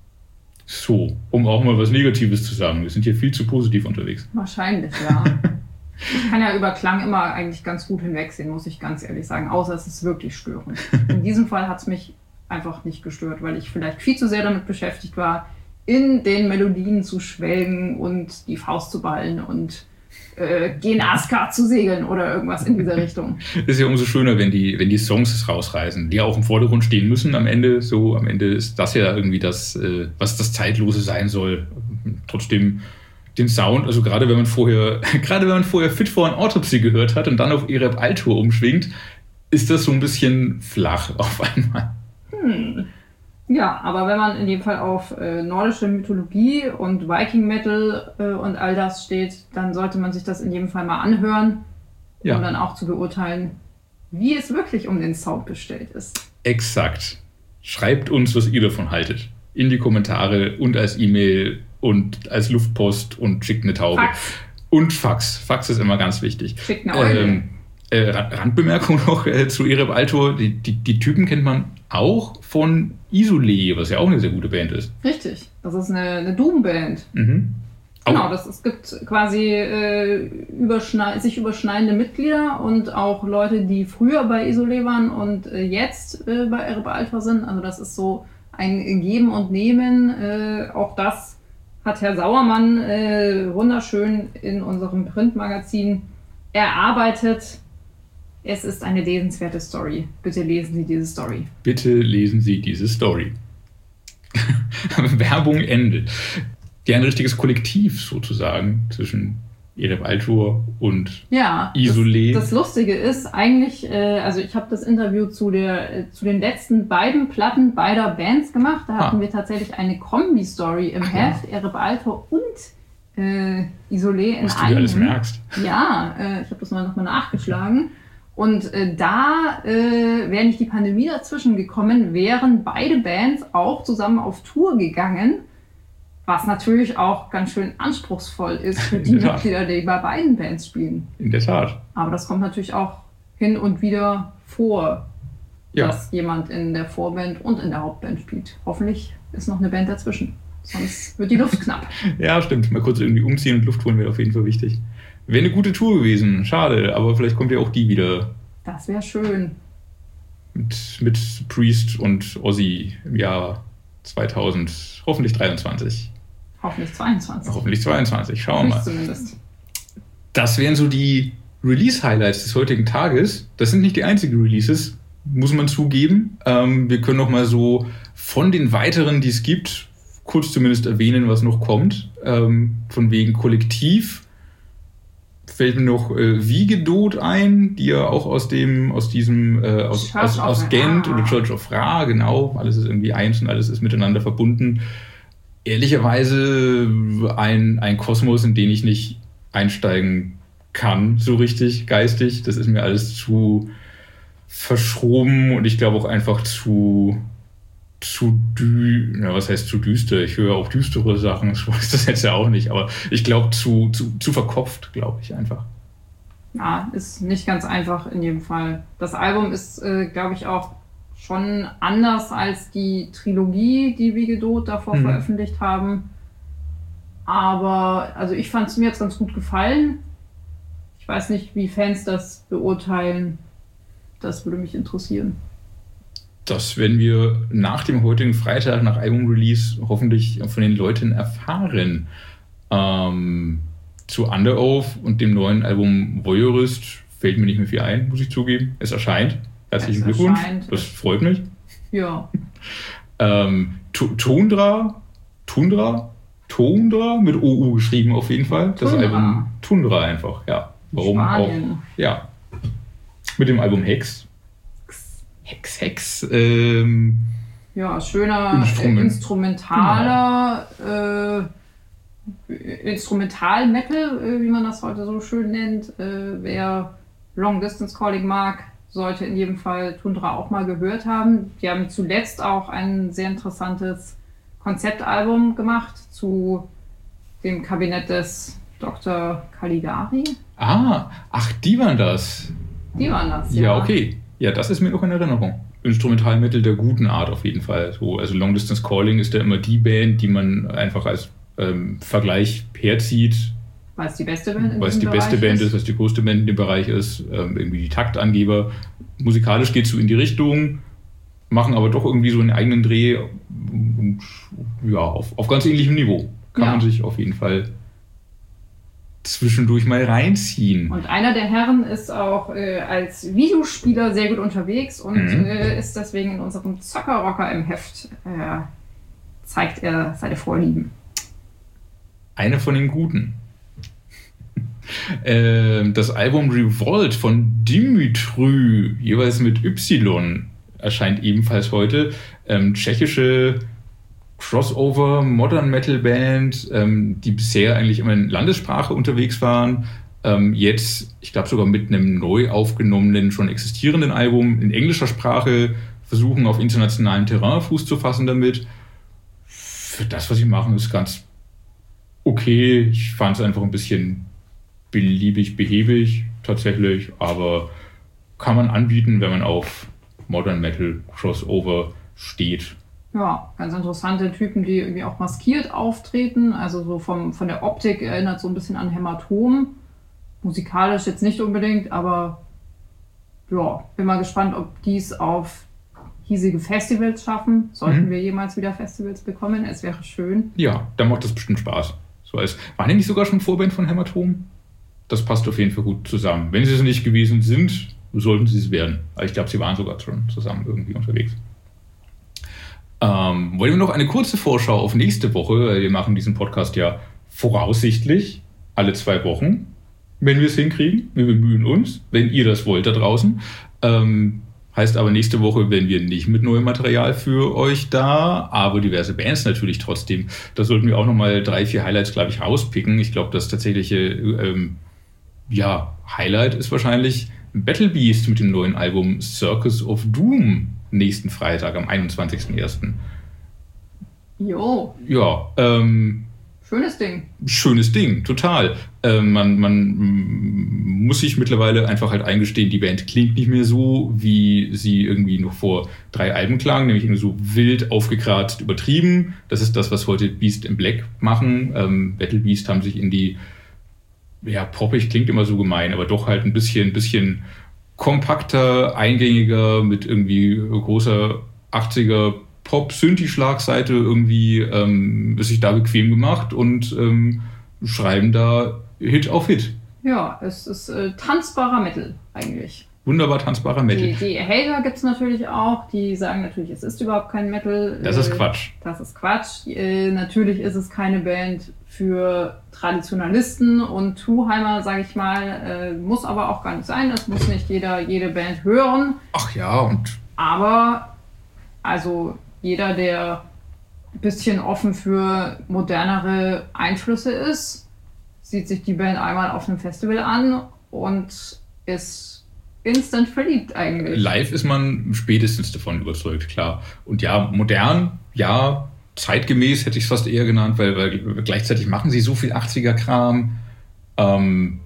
A: So, um auch mal was Negatives zu sagen. Wir sind hier viel zu positiv unterwegs.
B: Wahrscheinlich, ja. Ich kann ja über Klang immer eigentlich ganz gut hinwegsehen, muss ich ganz ehrlich sagen, außer es ist wirklich störend. In diesem Fall hat es mich einfach nicht gestört, weil ich vielleicht viel zu sehr damit beschäftigt war, in den Melodien zu schwelgen und die Faust zu ballen und äh, gen Aska zu segeln oder irgendwas in dieser Richtung.
A: Das ist ja umso schöner, wenn die, wenn die Songs es rausreißen, die auch im Vordergrund stehen müssen am Ende. So, am Ende ist das ja irgendwie das, äh, was das Zeitlose sein soll. Trotzdem den Sound, also gerade wenn man vorher, gerade wenn man vorher Fit for an Autopsy gehört hat und dann auf Ereb Altor umschwingt, ist das so ein bisschen flach auf einmal.
B: Hm. Ja, aber wenn man in dem Fall auf äh, nordische Mythologie und Viking Metal äh, und all das steht, dann sollte man sich das in jedem Fall mal anhören, um ja. dann auch zu beurteilen, wie es wirklich um den Sound bestellt ist.
A: Exakt. Schreibt uns, was ihr davon haltet. In die Kommentare und als E-Mail und als Luftpost und schickt eine Taube.
B: Fax.
A: Und Fax. Fax ist immer ganz wichtig.
B: Schickt eine Eule.
A: Ähm, äh, Randbemerkung noch äh, zu Ereb Altor. Die, die, die Typen kennt man auch von Isolé, was ja auch eine sehr gute Band ist.
B: Richtig. Das ist eine, eine Doom-Band.
A: Mhm.
B: Genau, das, es gibt quasi äh, überschnei- sich überschneidende Mitglieder und auch Leute, die früher bei Isolé waren und äh, jetzt äh, bei Ereb Altor sind. Also das ist so ein Geben und Nehmen. Äh, auch das hat Herr Sauermann äh, wunderschön in unserem Printmagazin erarbeitet. Es ist eine lesenswerte Story. Bitte lesen Sie diese Story.
A: Bitte lesen Sie diese Story. Werbung Ende. Ja, ein richtiges Kollektiv sozusagen zwischen Ereb Altor und
B: ja,
A: Isolé.
B: Das, das Lustige ist eigentlich, äh, also ich habe das Interview zu, der, äh, zu den letzten beiden Platten beider Bands gemacht. Da hatten ah. wir tatsächlich eine Kombi-Story im Ach, Heft, ja. Ereb Altor und äh, Isolé in
A: Was
B: einem.
A: du dir alles merkst.
B: Ja, äh, ich habe das mal nochmal nachgeschlagen. Und äh, da äh, wäre nicht die Pandemie dazwischen gekommen, wären beide Bands auch zusammen auf Tour gegangen, was natürlich auch ganz schön anspruchsvoll ist für die Mitglieder, die bei beiden Bands spielen.
A: In der Tat.
B: Aber das kommt natürlich auch hin und wieder vor, ja. dass jemand in der Vorband und in der Hauptband spielt. Hoffentlich ist noch eine Band dazwischen, sonst wird die Luft knapp.
A: Ja, stimmt. Mal kurz irgendwie umziehen und Luft holen wäre auf jeden Fall wichtig. Wäre eine gute Tour gewesen, schade, aber vielleicht kommt ja auch die wieder.
B: Das wäre schön.
A: Mit, mit Priest und Ozzy im Jahr zweitausend, hoffentlich dreiundzwanzig.
B: Hoffentlich zweiundzwanzig.
A: Hoffentlich zweiundzwanzig, schauen wir mal.
B: Zumindest.
A: Das wären so die Release-Highlights des heutigen Tages. Das sind nicht die einzigen Releases, muss man zugeben. Ähm, wir können noch mal so von den weiteren, die es gibt, kurz zumindest erwähnen, was noch kommt. Ähm, von wegen Kollektiv. Fällt mir noch äh, Wiegedot ein, die ja auch aus dem, aus diesem, äh, aus, aus, aus Gent oder Church of Ra, genau, alles ist irgendwie eins und alles ist miteinander verbunden. Ehrlicherweise ein, ein Kosmos, in den ich nicht einsteigen kann, so richtig geistig. Das ist mir alles zu verschroben und ich glaube auch einfach zu, zu dü, ja, was heißt zu düster? Ich höre auch düstere Sachen, so ist das jetzt ja auch nicht, aber ich glaube zu, zu, zu verkopft, glaube ich einfach.
B: Ja, ist nicht ganz einfach in jedem Fall. Das Album ist, äh, glaube ich, auch schon anders als die Trilogie, die Wiegedot davor hm. veröffentlicht haben. Aber, also ich fand es mir jetzt ganz gut gefallen. Ich weiß nicht, wie Fans das beurteilen. Das würde mich interessieren.
A: Das werden wir nach dem heutigen Freitag, nach Album-Release, hoffentlich von den Leuten erfahren. Ähm, zu Underoath und dem neuen Album Voyeurist fällt mir nicht mehr viel ein, muss ich zugeben. Es erscheint. Herzlichen es Glückwunsch. Erscheint. Das freut mich.
B: Ja.
A: ähm, Tundra, Tundra, Tundra mit O U geschrieben auf jeden Fall. Das
B: Tundra.
A: Album Tundra einfach, ja. Warum
B: Spanien.
A: auch? Ja. Mit dem Album Hex. Hex, Hex. Ähm,
B: ja, schöner
A: Instrument.
B: äh, instrumentaler äh, Instrumental-Metal, äh, wie man das heute so schön nennt. Äh, wer Long Distance Calling mag, sollte in jedem Fall Tundra auch mal gehört haben. Die haben zuletzt auch ein sehr interessantes Konzeptalbum gemacht zu dem Kabinett des Doktor Caligari.
A: Ah, ach, die waren das.
B: Die waren das,
A: ja.
B: ja.
A: Ja, okay. Ja, das ist mir noch in Erinnerung. Instrumentalmittel der guten Art auf jeden Fall. So, also Long Distance Calling ist ja immer die Band, die man einfach als ähm, Vergleich herzieht.
B: Weil es die beste Band in
A: Weil es die
B: diesem
A: beste
B: Bereich
A: Band ist, was die größte Band in dem Bereich ist. Ähm, irgendwie die Taktangeber. Musikalisch geht es so in die Richtung, machen aber doch irgendwie so einen eigenen Dreh. Und, ja, auf, auf ganz ähnlichem Niveau. Kann
B: Ja.
A: man sich auf jeden Fall zwischendurch mal reinziehen.
B: Und einer der Herren ist auch äh, als Videospieler sehr gut unterwegs und
A: Mhm.
B: äh, ist deswegen in unserem Zockerrocker im Heft, äh, zeigt er seine Vorlieben.
A: Eine von den Guten. Ähm, das Album Revolt von Dimitri, jeweils mit Y, erscheint ebenfalls heute. Ähm, tschechische Crossover Modern Metal Band, ähm, die bisher eigentlich immer in Landessprache unterwegs waren. Ähm, jetzt, ich glaube sogar mit einem neu aufgenommenen, schon existierenden Album in englischer Sprache versuchen, auf internationalem Terrain Fuß zu fassen damit. Für das, was sie machen, ist ganz okay. Ich fand es einfach ein bisschen beliebig, behäbig tatsächlich, aber kann man anbieten, wenn man auf Modern Metal Crossover steht.
B: Ja, ganz interessante Typen, die irgendwie auch maskiert auftreten. Also so vom, von der Optik erinnert so ein bisschen an Hämatom. Musikalisch jetzt nicht unbedingt, aber ja, bin mal gespannt, ob die es auf hiesige Festivals schaffen. Sollten
A: Mhm.
B: wir jemals wieder Festivals bekommen, es wäre schön.
A: Ja, da macht das bestimmt Spaß. So als, waren die nicht sogar schon Vorband von Hämatom? Das passt auf jeden Fall gut zusammen. Wenn sie es nicht gewesen sind, sollten sie es werden. Aber ich glaube, sie waren sogar schon zusammen irgendwie unterwegs. Ähm, wollen wir noch eine kurze Vorschau auf nächste Woche? Wir machen diesen Podcast ja voraussichtlich alle zwei Wochen, wenn wir es hinkriegen. Wir bemühen uns, wenn ihr das wollt da draußen. Ähm, heißt aber, nächste Woche werden wir nicht mit neuem Material für euch da, aber diverse Bands natürlich trotzdem. Da sollten wir auch nochmal drei, vier Highlights, glaube ich, rauspicken. Ich glaube, das tatsächliche ähm, ja, Highlight ist wahrscheinlich Battle Beast mit dem neuen Album Circus of Doom nächsten Freitag am einundzwanzigsten ersten
B: Jo,
A: Ja, ähm,
B: schönes Ding.
A: schönes Ding, total. Ähm, man, man mm, muss sich mittlerweile einfach halt eingestehen, die Band klingt nicht mehr so, wie sie irgendwie noch vor drei Alben klang, nämlich irgendwie so wild, aufgekratzt, übertrieben. Das ist das, was heute Beast in Black machen. Ähm, Battle Beast haben sich in die, ja, poppig klingt immer so gemein, aber doch halt ein bisschen, bisschen kompakter, eingängiger, mit irgendwie großer achtziger Pop-Synthi-Schlagseite irgendwie ähm, sich da bequem gemacht und ähm, schreiben da Hit auf Hit.
B: Ja, es ist äh, tanzbarer Metal eigentlich.
A: Wunderbar tanzbarer Metal.
B: Die, die Hater gibt es natürlich auch, die sagen natürlich, es ist überhaupt kein Metal.
A: Das ist
B: Äh,
A: Quatsch.
B: Das ist Quatsch. Äh, natürlich ist es keine Band für Traditionalisten und Truheimer, sage ich mal, äh, muss aber auch gar nicht sein. Es muss nicht jeder jede Band hören.
A: Ach ja, und
B: Aber also jeder, der ein bisschen offen für modernere Einflüsse ist, sieht sich die Band einmal auf einem Festival an und ist instant verliebt eigentlich.
A: live ist man spätestens davon überzeugt, klar. Und ja, modern, ja, zeitgemäß hätte ich es fast eher genannt, weil, weil gleichzeitig machen sie so viel achtziger-Kram. Ähm,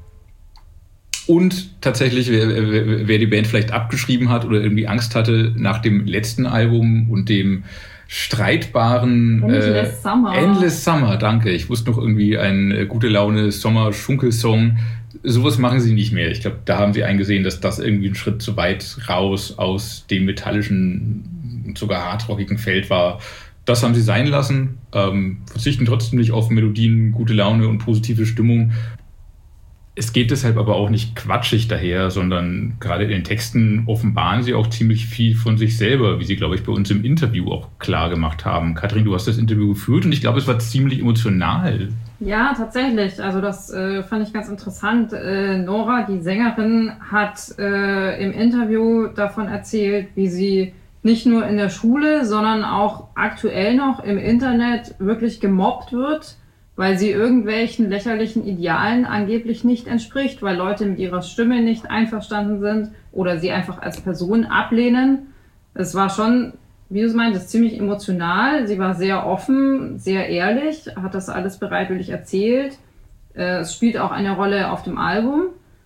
A: und tatsächlich, wer, wer, wer die Band vielleicht abgeschrieben hat oder irgendwie Angst hatte nach dem letzten Album und dem streitbaren
B: Endless
A: äh,
B: Summer.
A: Endless Summer, danke. Ich wusste noch irgendwie ein äh, gute Laune Sommer-Schunkelsong. Sowas machen sie nicht mehr. Ich glaube, da haben sie eingesehen, dass das irgendwie ein Schritt zu weit raus aus dem metallischen und sogar hardrockigen Feld war. Das haben sie sein lassen, ähm, verzichten trotzdem nicht auf Melodien, gute Laune und positive Stimmung. Es geht deshalb aber auch nicht quatschig daher, sondern gerade in den Texten offenbaren sie auch ziemlich viel von sich selber, wie sie, glaube ich, bei uns im Interview auch klar gemacht haben. Katrin, du hast das Interview geführt und ich glaube, es war ziemlich emotional.
B: Ja, tatsächlich. Also das äh, fand ich ganz interessant. Äh, Nora, die Sängerin, hat äh, im Interview davon erzählt, wie sie nicht nur in der Schule, sondern auch aktuell noch im Internet wirklich gemobbt wird, weil sie irgendwelchen lächerlichen Idealen angeblich nicht entspricht, weil Leute mit ihrer Stimme nicht einverstanden sind oder sie einfach als Person ablehnen. Es war schon, wie du es meintest, ziemlich emotional. Sie war sehr offen, sehr ehrlich, hat das alles bereitwillig erzählt. Es spielt auch eine Rolle auf dem Album.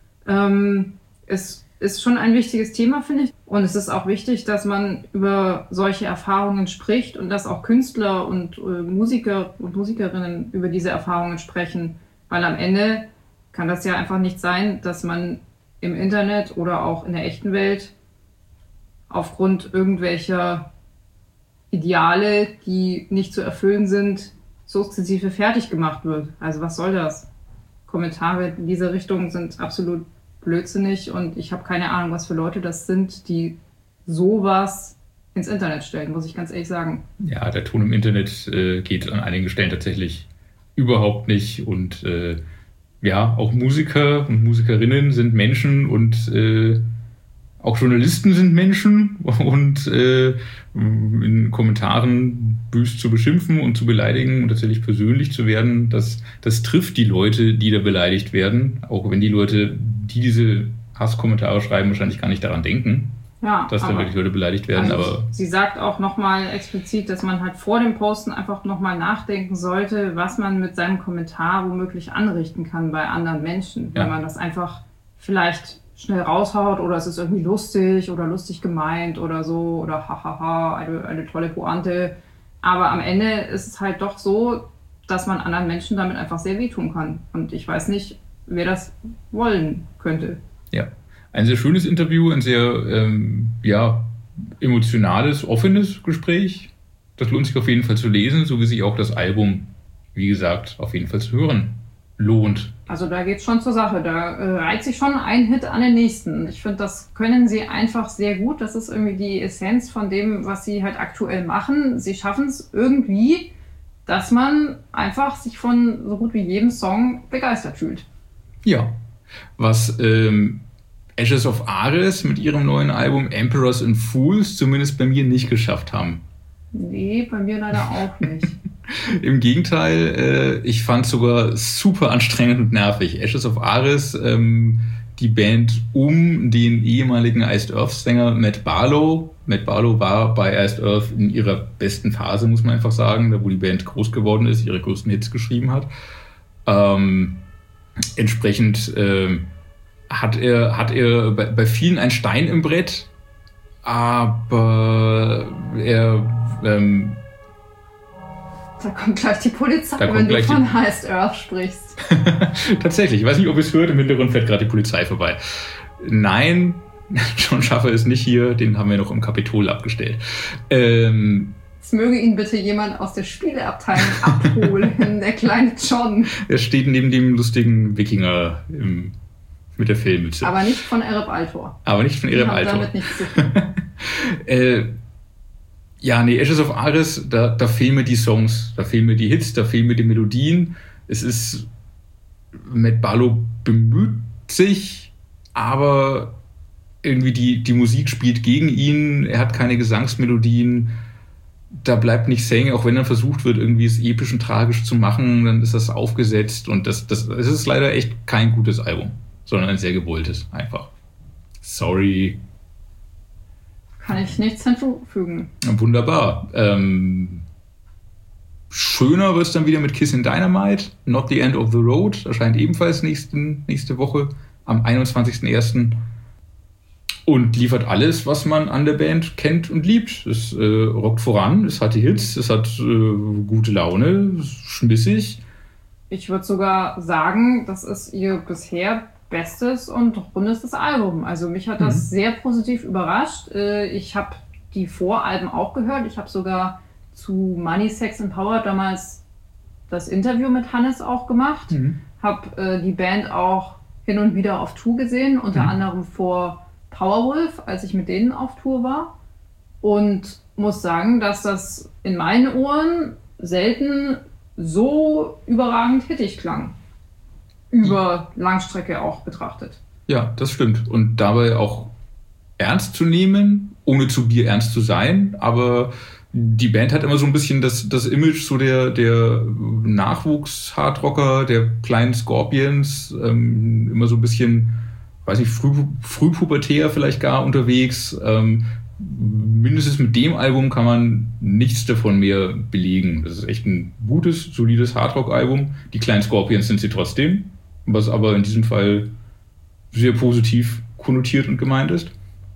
B: Es ist schon ein wichtiges Thema, finde ich. Und es ist auch wichtig, dass man über solche Erfahrungen spricht und dass auch Künstler und äh, Musiker und Musikerinnen über diese Erfahrungen sprechen. Weil am Ende kann das ja einfach nicht sein, dass man im Internet oder auch in der echten Welt aufgrund irgendwelcher Ideale, die nicht zu erfüllen sind, sukzessive fertig gemacht wird. Also was soll das? Kommentare in diese Richtung sind absolut blödsinnig und ich habe keine Ahnung, was für Leute das sind, die sowas ins Internet stellen, muss ich ganz ehrlich sagen.
A: Ja, der Ton im Internet äh, geht an einigen Stellen tatsächlich überhaupt nicht und äh, ja, auch Musiker und Musikerinnen sind Menschen und äh, auch Journalisten sind Menschen und äh, in Kommentaren bös zu beschimpfen und zu beleidigen und tatsächlich persönlich zu werden, das, das trifft die Leute, die da beleidigt werden, auch wenn die Leute, die diese Hasskommentare schreiben, wahrscheinlich gar nicht daran denken, ja, dass da wirklich Leute beleidigt werden.
B: Also
A: aber
B: sie sagt auch nochmal explizit, dass man halt vor dem Posten einfach nochmal nachdenken sollte, was man mit seinem Kommentar womöglich anrichten kann bei anderen Menschen, ja. Wenn man das einfach vielleicht schnell raushaut oder es ist irgendwie lustig oder lustig gemeint oder so oder hahaha, eine, eine tolle Pointe. Aber am Ende ist es halt doch so, dass man anderen Menschen damit einfach sehr wehtun kann. Und ich weiß nicht, wer das wollen könnte.
A: Ja, ein sehr schönes Interview, ein sehr ähm, ja, emotionales, offenes Gespräch. Das lohnt sich auf jeden Fall zu lesen, so wie sich auch das Album, wie gesagt, auf jeden Fall zu hören lohnt.
B: Also da geht's schon zur Sache. Da äh, reiht sich schon ein Hit an den nächsten. Ich finde, das können sie einfach sehr gut. Das ist irgendwie die Essenz von dem, was sie halt aktuell machen. Sie schaffen es irgendwie, dass man einfach sich von so gut wie jedem Song begeistert fühlt.
A: Ja, was ähm, Ashes of Ares mit ihrem neuen Album Emperors and Fools zumindest bei mir nicht geschafft haben.
B: Nee, bei mir leider auch nicht.
A: Im Gegenteil, äh, ich fand es sogar super anstrengend und nervig. Ashes of Ares, ähm, die Band um den ehemaligen Iced Earth-Sänger Matt Barlow. Matt Barlow war bei Iced Earth in ihrer besten Phase, muss man einfach sagen, da wo die Band groß geworden ist, ihre größten Hits geschrieben hat. Ähm, entsprechend äh, hat er, hat er bei, bei vielen ein Stein im Brett, aber er... Ähm,
B: Da kommt gleich die Polizei, wenn du von die... Iced Earth sprichst.
A: Tatsächlich. Ich weiß nicht, ob ihr es hört. Im Hintergrund fährt gerade die Polizei vorbei. Nein, Jon Schaffer ist nicht hier. Den haben wir noch im Kapitol abgestellt. Ähm,
B: Es möge ihn bitte jemand aus der Spieleabteilung abholen, der kleine John.
A: Er steht neben dem lustigen Wikinger im, mit der Fellmütze.
B: Aber nicht von Ereb Altor.
A: Aber nicht von Ereb Altor.
B: damit nichts zu tun.
A: äh, Ja, nee, Ashes of Ares, da, da fehlen mir die Songs, da fehlen mir die Hits, da fehlen mir die Melodien. Es ist, Matt Barlow bemüht sich, aber irgendwie die, die Musik spielt gegen ihn, er hat keine Gesangsmelodien, da bleibt nicht Sänger, auch wenn dann versucht wird, irgendwie es episch und tragisch zu machen, dann ist das aufgesetzt und das, das, es ist leider echt kein gutes Album, sondern ein sehr gewolltes, einfach. Sorry.
B: Kann ich nichts hinzufügen.
A: Wunderbar. Ähm, schöner wird es dann wieder mit Kissin' Dynamite. Not the End of the Road. Erscheint ebenfalls nächsten, nächste Woche am einundzwanzigsten ersten Und liefert alles, was man an der Band kennt und liebt. Es äh, rockt voran, es hat die Hits, es hat äh, gute Laune, es ist schmissig.
B: Ich würde sogar sagen, das ist ihr bisher bestes und rundestes Album. Also mich hat das mhm. sehr positiv überrascht. Ich habe die Voralben auch gehört. Ich habe sogar zu Money, Sex and Power damals das Interview mit Hannes auch gemacht. Mhm. Habe äh, die Band auch hin und wieder auf Tour gesehen, unter mhm. anderem vor Powerwolf, als ich mit denen auf Tour war. Und muss sagen, dass das in meinen Ohren selten so überragend hittig klang. Über Langstrecke auch betrachtet.
A: Ja, das stimmt. Und dabei auch ernst zu nehmen ohne zu bierernst zu sein, aber die Band hat immer so ein bisschen das, das Image so der, der Nachwuchs-Hardrocker, der kleinen Scorpions, ähm, immer so ein bisschen, weiß nicht, früh, frühpubertär vielleicht gar unterwegs. Ähm, mindestens mit dem Album kann man nichts davon mehr belegen. Das ist echt ein gutes, solides Hardrock-Album. Die kleinen Scorpions sind sie trotzdem, was aber in diesem Fall sehr positiv konnotiert und gemeint ist.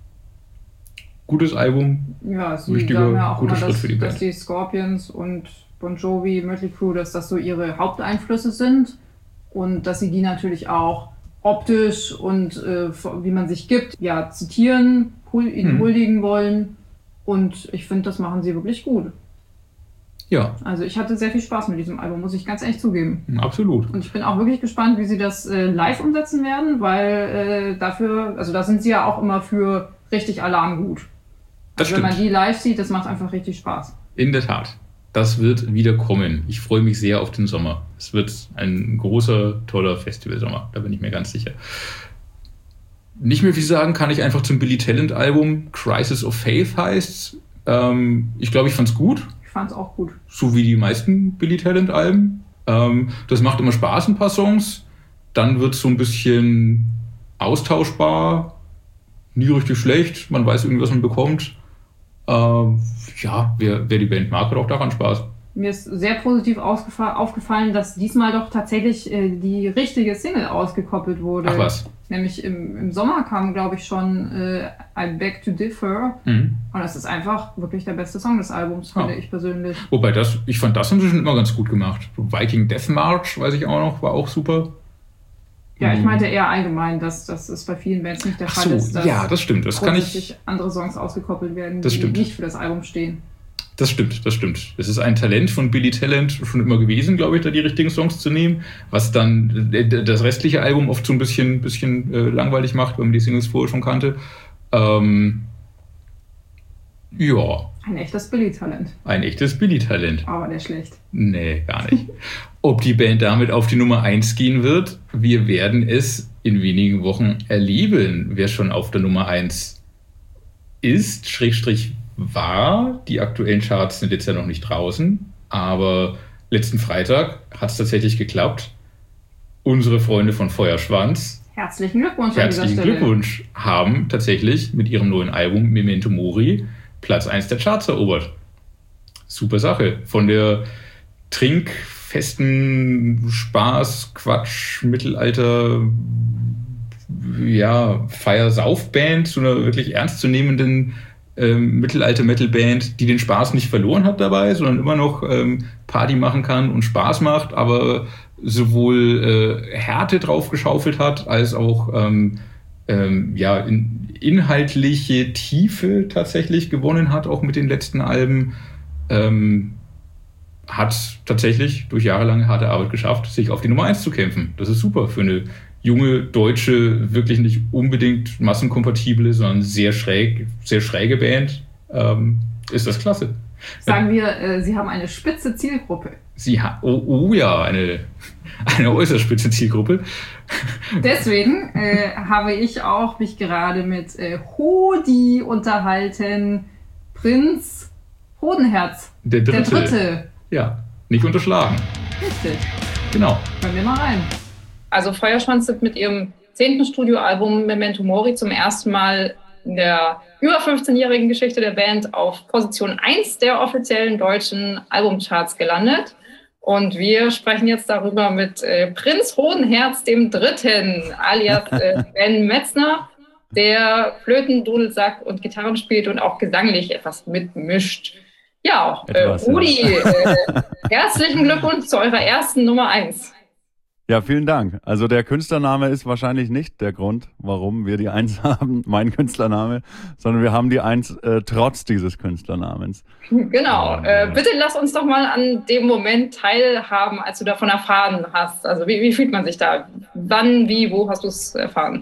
A: Gutes Album,
B: ja, sie
A: wichtiger,
B: sagen ja auch
A: guter
B: immer,
A: Schritt
B: dass,
A: für die Band.
B: dass die Scorpions und Bon Jovi, Mötley Crüe, dass das so ihre Haupteinflüsse sind und dass sie die natürlich auch optisch und äh, wie man sich gibt, ja, zitieren, ihnen hm. huldigen wollen, und ich finde, das machen sie wirklich gut.
A: Ja.
B: Also ich hatte sehr viel Spaß mit diesem Album, muss ich ganz ehrlich zugeben.
A: Absolut.
B: Und ich bin auch wirklich gespannt, wie sie das äh, live umsetzen werden, weil äh, dafür, also da sind sie ja auch immer für richtig Alarm gut.
A: Das
B: Also wenn
A: stimmt.
B: man die live sieht, das macht einfach richtig Spaß.
A: In der Tat. Das wird wieder kommen. Ich freue mich sehr auf den Sommer. Es wird ein großer, toller Festivalsommer. Da bin ich mir ganz sicher. Nicht mehr viel sagen kann ich einfach zum Billy Talent Album. Crisis of Faith heißt. Ähm, ich glaube, ich fand es gut.
B: Ich fand es auch gut.
A: So wie die meisten Billy Talent Alben. Ähm, das macht immer Spaß, ein paar Songs. Dann wird es so ein bisschen austauschbar. Nie richtig schlecht. Man weiß irgendwie, was man bekommt. Ähm, ja, wer, wer die Band mag, hat auch daran Spaß.
B: Mir ist sehr positiv aufgefallen, dass diesmal doch tatsächlich äh, die richtige Single ausgekoppelt wurde.
A: Ach was.
B: Nämlich im, im Sommer kam, glaube ich, schon äh, I Beg to Differ.
A: Mhm.
B: Und das ist einfach wirklich der beste Song des Albums, finde
A: ja.
B: ich persönlich.
A: Wobei das, ich fand das inzwischen immer ganz gut gemacht. Viking Death March, weiß ich auch noch, war auch super.
B: Ja, ich meinte eher allgemein, dass, dass es bei vielen Bands nicht der
A: Ach
B: Fall
A: so,
B: ist, dass
A: ja, das stimmt. Das kann ich,
B: andere Songs ausgekoppelt werden,
A: das
B: die
A: stimmt.
B: nicht für das Album stehen.
A: Das stimmt, das stimmt. Es ist ein Talent von Billy Talent schon immer gewesen, glaube ich, da die richtigen Songs zu nehmen, was dann das restliche Album oft so ein bisschen, bisschen äh, langweilig macht, wenn man die Singles vorher schon kannte. Ähm, ja.
B: Ein echtes Billy-Talent.
A: Ein echtes Billy-Talent.
B: Aber der schlecht.
A: Nee, gar nicht. Ob die Band damit auf die Nummer eins gehen wird, wir werden es in wenigen Wochen erleben. Wer schon auf der Nummer eins ist, Schrägstrich war, die aktuellen Charts sind jetzt ja noch nicht draußen, aber letzten Freitag hat es tatsächlich geklappt. Unsere Freunde von Feuerschwanz,
B: herzlichen Glückwunsch an
A: herzlichen
B: dieser Stelle.
A: Glückwunsch, haben tatsächlich mit ihrem neuen Album Memento Mori Platz eins der Charts erobert. Super Sache. Von der trinkfesten Spaß, Quatsch, Mittelalter, ja, Feier-Sauf-Band zu einer wirklich ernstzunehmenden ähm, Mittelalter-Metal-Band, die den Spaß nicht verloren hat dabei, sondern immer noch ähm, Party machen kann und Spaß macht, aber sowohl äh, Härte drauf geschaufelt hat, als auch ähm, ähm, ja, in, inhaltliche Tiefe tatsächlich gewonnen hat, auch mit den letzten Alben. Ähm, hat tatsächlich durch jahrelange harte Arbeit geschafft, sich auf die Nummer eins zu kämpfen. Das ist super für eine junge, deutsche, wirklich nicht unbedingt massenkompatible, sondern sehr schräg, sehr schräge Band. Ähm, ist das klasse.
B: Sagen wir, äh, sie haben eine spitze Zielgruppe.
A: Sie ha- oh, oh ja, eine, eine äußerst spitze Zielgruppe.
B: Deswegen äh, habe ich auch mich gerade mit äh, Hodi unterhalten. Prinz Hodenherz.
A: Der Dritte.
B: Der Dritte.
A: Ja, nicht unterschlagen.
B: Richtig.
A: Genau.
B: Hören wir mal rein. Also Feuerschwanz sind mit ihrem zehnten Studioalbum Memento Mori zum ersten Mal in der über fünfzehnjährigen Geschichte der Band auf Position eins der offiziellen deutschen Albumcharts gelandet. Und wir sprechen jetzt darüber mit äh, Prinz Hodenherz dem Dritten, alias äh, Ben Metzner, der Flöten, Dudelsack und Gitarren spielt und auch gesanglich etwas mitmischt. Ja, äh, Rudi, äh, herzlichen Glückwunsch zu eurer ersten Nummer eins.
C: Ja, vielen Dank. Also der Künstlername ist wahrscheinlich nicht der Grund, warum wir die Eins haben, mein Künstlername, sondern wir haben die Eins äh, trotz dieses Künstlernamens.
B: Genau. Äh, bitte lass uns doch mal an dem Moment teilhaben, als du davon erfahren hast. Also wie, wie fühlt man sich da? Wann, wie, wo hast du es erfahren?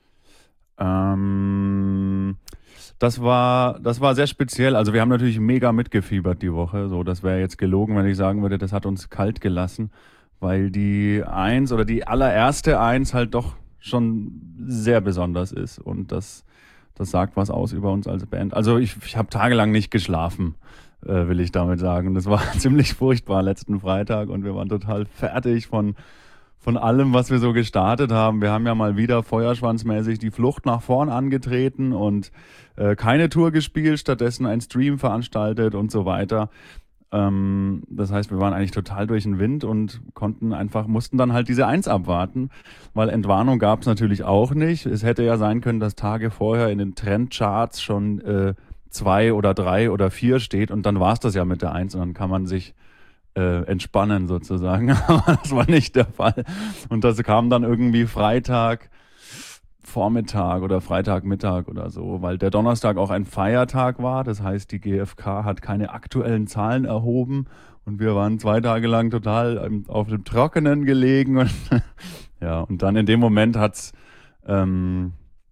C: Ähm, das war, das war sehr speziell. Also wir haben natürlich mega mitgefiebert die Woche. So, das wäre jetzt gelogen, wenn ich sagen würde, das hat uns kalt gelassen. Weil die Eins oder die allererste Eins halt doch schon sehr besonders ist und das das sagt was aus über uns als Band. Also ich, ich habe tagelang nicht geschlafen, äh, will ich damit sagen. Das war ziemlich furchtbar letzten Freitag und wir waren total fertig von, von allem, was wir so gestartet haben. Wir haben ja mal wieder feuerschwanzmäßig die Flucht nach vorn angetreten und äh, keine Tour gespielt, stattdessen ein Stream veranstaltet und so weiter. Ähm, das heißt, wir waren eigentlich total durch den Wind und konnten einfach, mussten dann halt diese Eins abwarten, weil Entwarnung gab es natürlich auch nicht. Es hätte ja sein können, dass Tage vorher in den Trendcharts schon äh, zwei oder drei oder vier steht und dann war es das ja mit der Eins und dann kann man sich äh, entspannen sozusagen. Aber das war nicht der Fall. Und das kam dann irgendwie Freitag Vormittag oder Freitagmittag oder so, weil der Donnerstag auch ein Feiertag war. Das heißt, die G F K hat keine aktuellen Zahlen erhoben und wir waren zwei Tage lang total auf dem Trockenen gelegen. Und ja, und dann in dem Moment hat's ähm,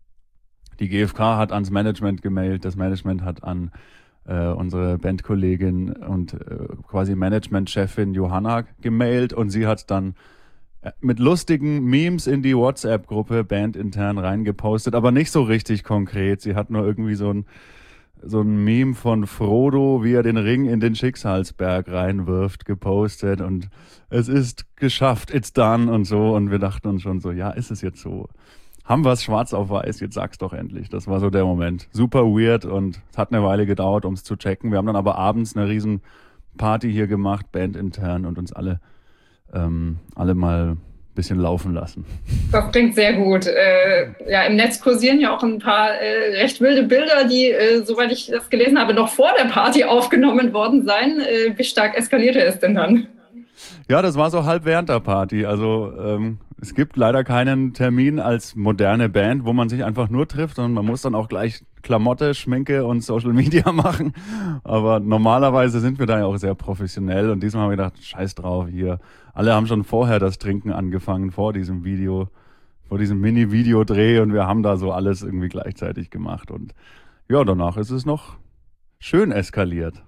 C: die G F K hat ans Management gemailt, das Management hat an äh, unsere Bandkollegin und äh, quasi Managementchefin Johanna gemailt und sie hat dann mit lustigen Memes in die WhatsApp-Gruppe bandintern reingepostet, aber nicht so richtig konkret. Sie hat nur irgendwie so ein, so ein Meme von Frodo, wie er den Ring in den Schicksalsberg reinwirft, gepostet und es ist geschafft, it's done und so und wir dachten uns schon so, ja, ist es jetzt so? Haben wir es schwarz auf weiß, jetzt sag's doch endlich. Das war so der Moment. Super weird und es hat eine Weile gedauert, um es zu checken. Wir haben dann aber abends eine riesen Party hier gemacht, bandintern und uns alle Ähm, alle mal ein bisschen laufen lassen.
B: Das klingt sehr gut. Äh, ja, im Netz kursieren ja auch ein paar äh, recht wilde Bilder, die, äh, soweit ich das gelesen habe, noch vor der Party aufgenommen worden seien. Äh, wie stark eskalierte es denn dann?
C: Ja, das war so halb während der Party. Also ähm, es gibt leider keinen Termin als moderne Band, wo man sich einfach nur trifft, sondern man muss dann auch gleich Klamotte, Schminke und Social Media machen. Aber normalerweise sind wir da ja auch sehr professionell und diesmal haben wir gedacht, scheiß drauf hier. Alle haben schon vorher das Trinken angefangen, vor diesem Video, vor diesem Mini-Videodreh und wir haben da so alles irgendwie gleichzeitig gemacht. Und ja, danach ist es noch schön eskaliert.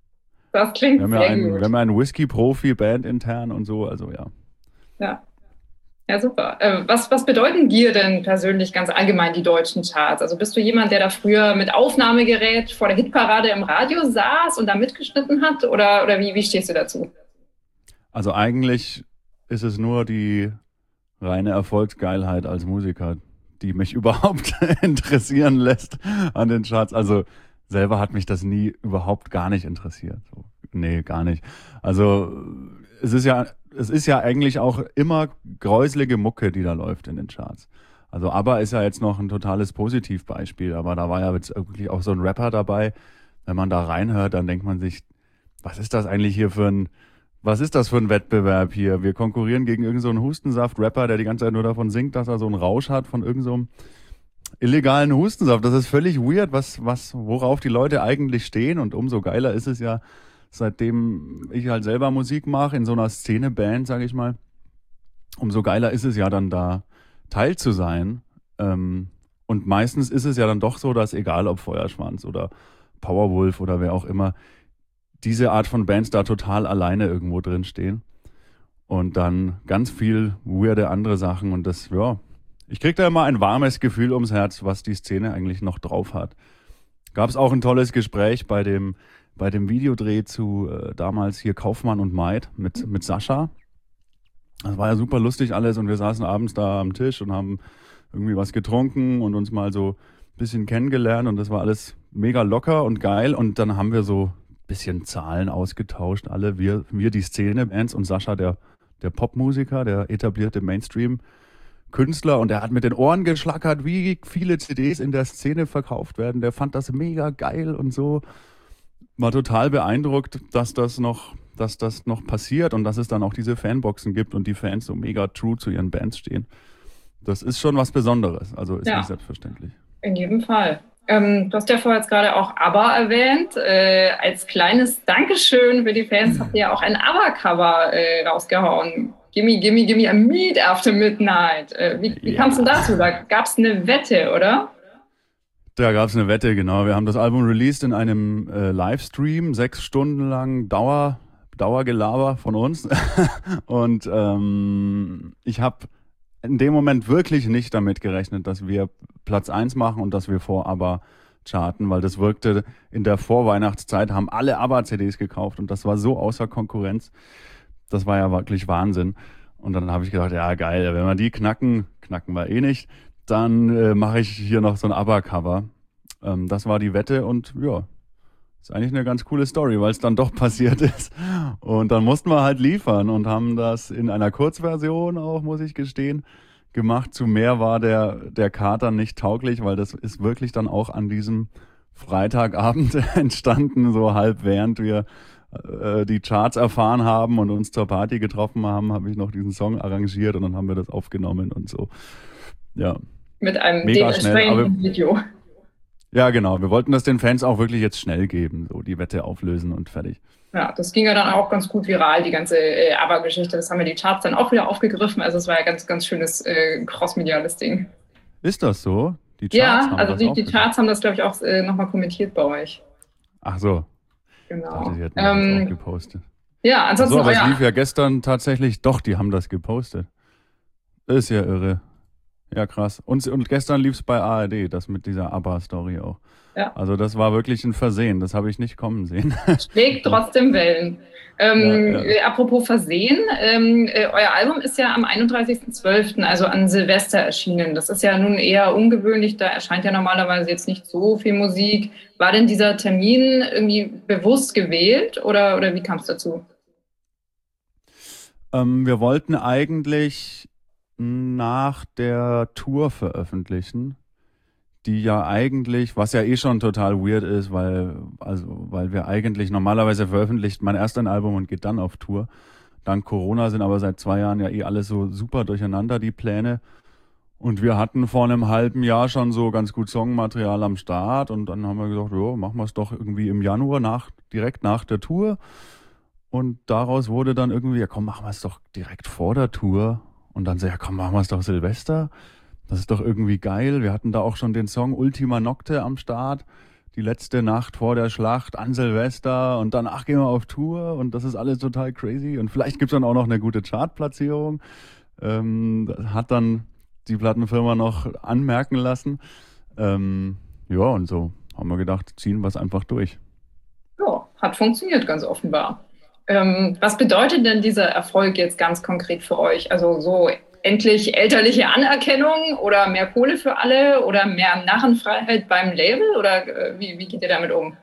B: Das klingt
C: wir haben
B: sehr
C: ja einen,
B: gut.
C: Wir haben ja einen Whisky-Profi-Band intern und so, also ja.
B: Ja. Ja, super. Äh, was, was bedeuten dir denn persönlich ganz allgemein die deutschen Charts? Also bist du jemand, der da früher mit Aufnahmegerät vor der Hitparade im Radio saß und da mitgeschnitten hat? Oder, oder wie, wie stehst du dazu?
C: Also eigentlich ist es nur die reine Erfolgsgeilheit als Musiker, die mich überhaupt interessieren lässt an den Charts. Also selber hat mich das nie überhaupt gar nicht interessiert. So, nee, gar nicht. Also es ist ja, es ist ja eigentlich auch immer gräuselige Mucke, die da läuft in den Charts. Also ABBA ist ja jetzt noch ein totales Positivbeispiel, aber da war ja jetzt wirklich auch so ein Rapper dabei. Wenn man da reinhört, dann denkt man sich, was ist das eigentlich hier für ein, was ist das für ein Wettbewerb hier? Wir konkurrieren gegen irgendeinen so einen Hustensaft-Rapper, der die ganze Zeit nur davon singt, dass er so einen Rausch hat von irgendeinem so illegalen Hustensaft. Das ist völlig weird, was, was, worauf die Leute eigentlich stehen. Und umso geiler ist es ja, seitdem ich halt selber Musik mache, in so einer Szene-Band, sage ich mal, umso geiler ist es ja dann da Teil zu sein. Ähm, und meistens ist es ja dann doch so, dass egal ob Feuerschwanz oder Powerwolf oder wer auch immer, diese Art von Bands da total alleine irgendwo drin stehen. Und dann ganz viel weirde andere Sachen. Und das, ja, ich krieg da immer ein warmes Gefühl ums Herz, was die Szene eigentlich noch drauf hat. Gab es auch ein tolles Gespräch bei dem, bei dem Videodreh zu äh, damals hier Kaufmann und Maid mit, mit Sascha. Das war ja super lustig alles und wir saßen abends da am Tisch und haben irgendwie was getrunken und uns mal so ein bisschen kennengelernt und das war alles mega locker und geil. Und dann haben wir so bisschen Zahlen ausgetauscht, alle, wir, wir die Szene-Bands und Sascha, der, der Popmusiker, der etablierte Mainstream-Künstler und der hat mit den Ohren geschlackert, wie viele C Ds in der Szene verkauft werden, der fand das mega geil und so, war total beeindruckt, dass das noch, dass das noch passiert und dass es dann auch diese Fanboxen gibt und die Fans so mega true zu ihren Bands stehen. Das ist schon was Besonderes, also ist ja nicht selbstverständlich.
B: In jedem Fall. Ähm, du hast ja vorher jetzt gerade auch ABBA erwähnt. Äh, als kleines Dankeschön für die Fans habt ihr ja auch ein ABBA-Cover äh, rausgehauen. Gimme, gimme, gimme a meet after midnight. Äh, wie wie ja. kam es denn dazu? Da gab es eine Wette, oder?
C: Da gab es eine Wette, genau. Wir haben das Album released in einem äh, Livestream, sechs Stunden lang Dauer, Dauergelaber von uns. Und ähm, ich habe in dem Moment wirklich nicht damit gerechnet, dass wir Platz eins machen und dass wir vor ABBA charten, weil das wirkte in der Vorweihnachtszeit, haben alle ABBA-C Ds gekauft und das war so außer Konkurrenz. Das war ja wirklich Wahnsinn. Und dann habe ich gedacht, ja geil, wenn wir die knacken, knacken wir eh nicht, dann äh, mache ich hier noch so ein ABBA-Cover. Ähm, das war die Wette und ja, ist eigentlich eine ganz coole Story, weil es dann doch passiert ist. Und dann mussten wir halt liefern und haben das in einer Kurzversion auch, muss ich gestehen, gemacht. Zu mehr war der, der Kater nicht tauglich, weil das ist wirklich dann auch an diesem Freitagabend entstanden, so halb während wir äh, die Charts erfahren haben und uns zur Party getroffen haben, habe ich noch diesen Song arrangiert und dann haben wir das aufgenommen und so. Ja.
B: Mit einem
C: mega schnell, aber
B: Video.
C: ja, genau. Wir wollten das den Fans auch wirklich jetzt schnell geben, so die Wette auflösen und fertig.
B: Ja, das ging ja dann auch ganz gut viral, die ganze äh, ABBA-Geschichte. Das haben ja die Charts dann auch wieder aufgegriffen. Also es war ja ganz, ganz schönes äh, crossmediales Ding.
C: Ist das so?
B: Die Charts ja, haben also das die, die Charts haben das, glaube ich, auch äh, nochmal kommentiert bei euch.
C: Ach so.
B: Genau.
C: Ich dachte, sie hätten
B: ähm,
C: das auch gepostet.
B: Ja, ansonsten.
C: Ach so, aber
B: ja.
C: es lief ja gestern tatsächlich, doch, die haben das gepostet. Ist ja irre. Ja, krass. Und, und gestern lief es bei A R D, das mit dieser ABBA-Story auch. Ja. Also das war wirklich ein Versehen, das habe ich nicht kommen sehen.
B: Schlägt trotzdem Wellen. Ähm, ja, ja. Apropos Versehen, ähm, äh, euer Album ist ja am einunddreißigsten zwölften, also an Silvester erschienen. Das ist ja nun eher ungewöhnlich, da erscheint ja normalerweise jetzt nicht so viel Musik. War denn dieser Termin irgendwie bewusst gewählt oder, oder wie kam es dazu?
C: Ähm, wir wollten eigentlich nach der Tour veröffentlichen, die ja eigentlich, was ja eh schon total weird ist, weil, also, weil wir eigentlich normalerweise veröffentlicht man erst ein Album und geht dann auf Tour. Dank Corona sind aber seit zwei Jahren ja eh alles so super durcheinander, die Pläne. Und wir hatten vor einem halben Jahr schon so ganz gut Songmaterial am Start und dann haben wir gesagt, jo, machen wir es doch irgendwie im Januar nach, direkt nach der Tour. Und daraus wurde dann irgendwie, ja komm, machen wir es doch direkt vor der Tour. Und dann so, ja komm, machen wir es doch Silvester. Das ist doch irgendwie geil. Wir hatten da auch schon den Song Ultima Nocte am Start. Die letzte Nacht vor der Schlacht an Silvester. Und dann, ach, gehen wir auf Tour. Und das ist alles total crazy. Und vielleicht gibt's dann auch noch eine gute Chartplatzierung. Ähm, hat dann die Plattenfirma noch anmerken lassen. Ähm, ja, und so haben wir gedacht, ziehen wir es einfach durch.
B: Ja, hat funktioniert ganz offenbar. Ähm, was bedeutet denn dieser Erfolg jetzt ganz konkret für euch? Also so endlich elterliche Anerkennung oder mehr Kohle für alle oder mehr Narrenfreiheit beim Label oder äh, wie, wie geht ihr damit um?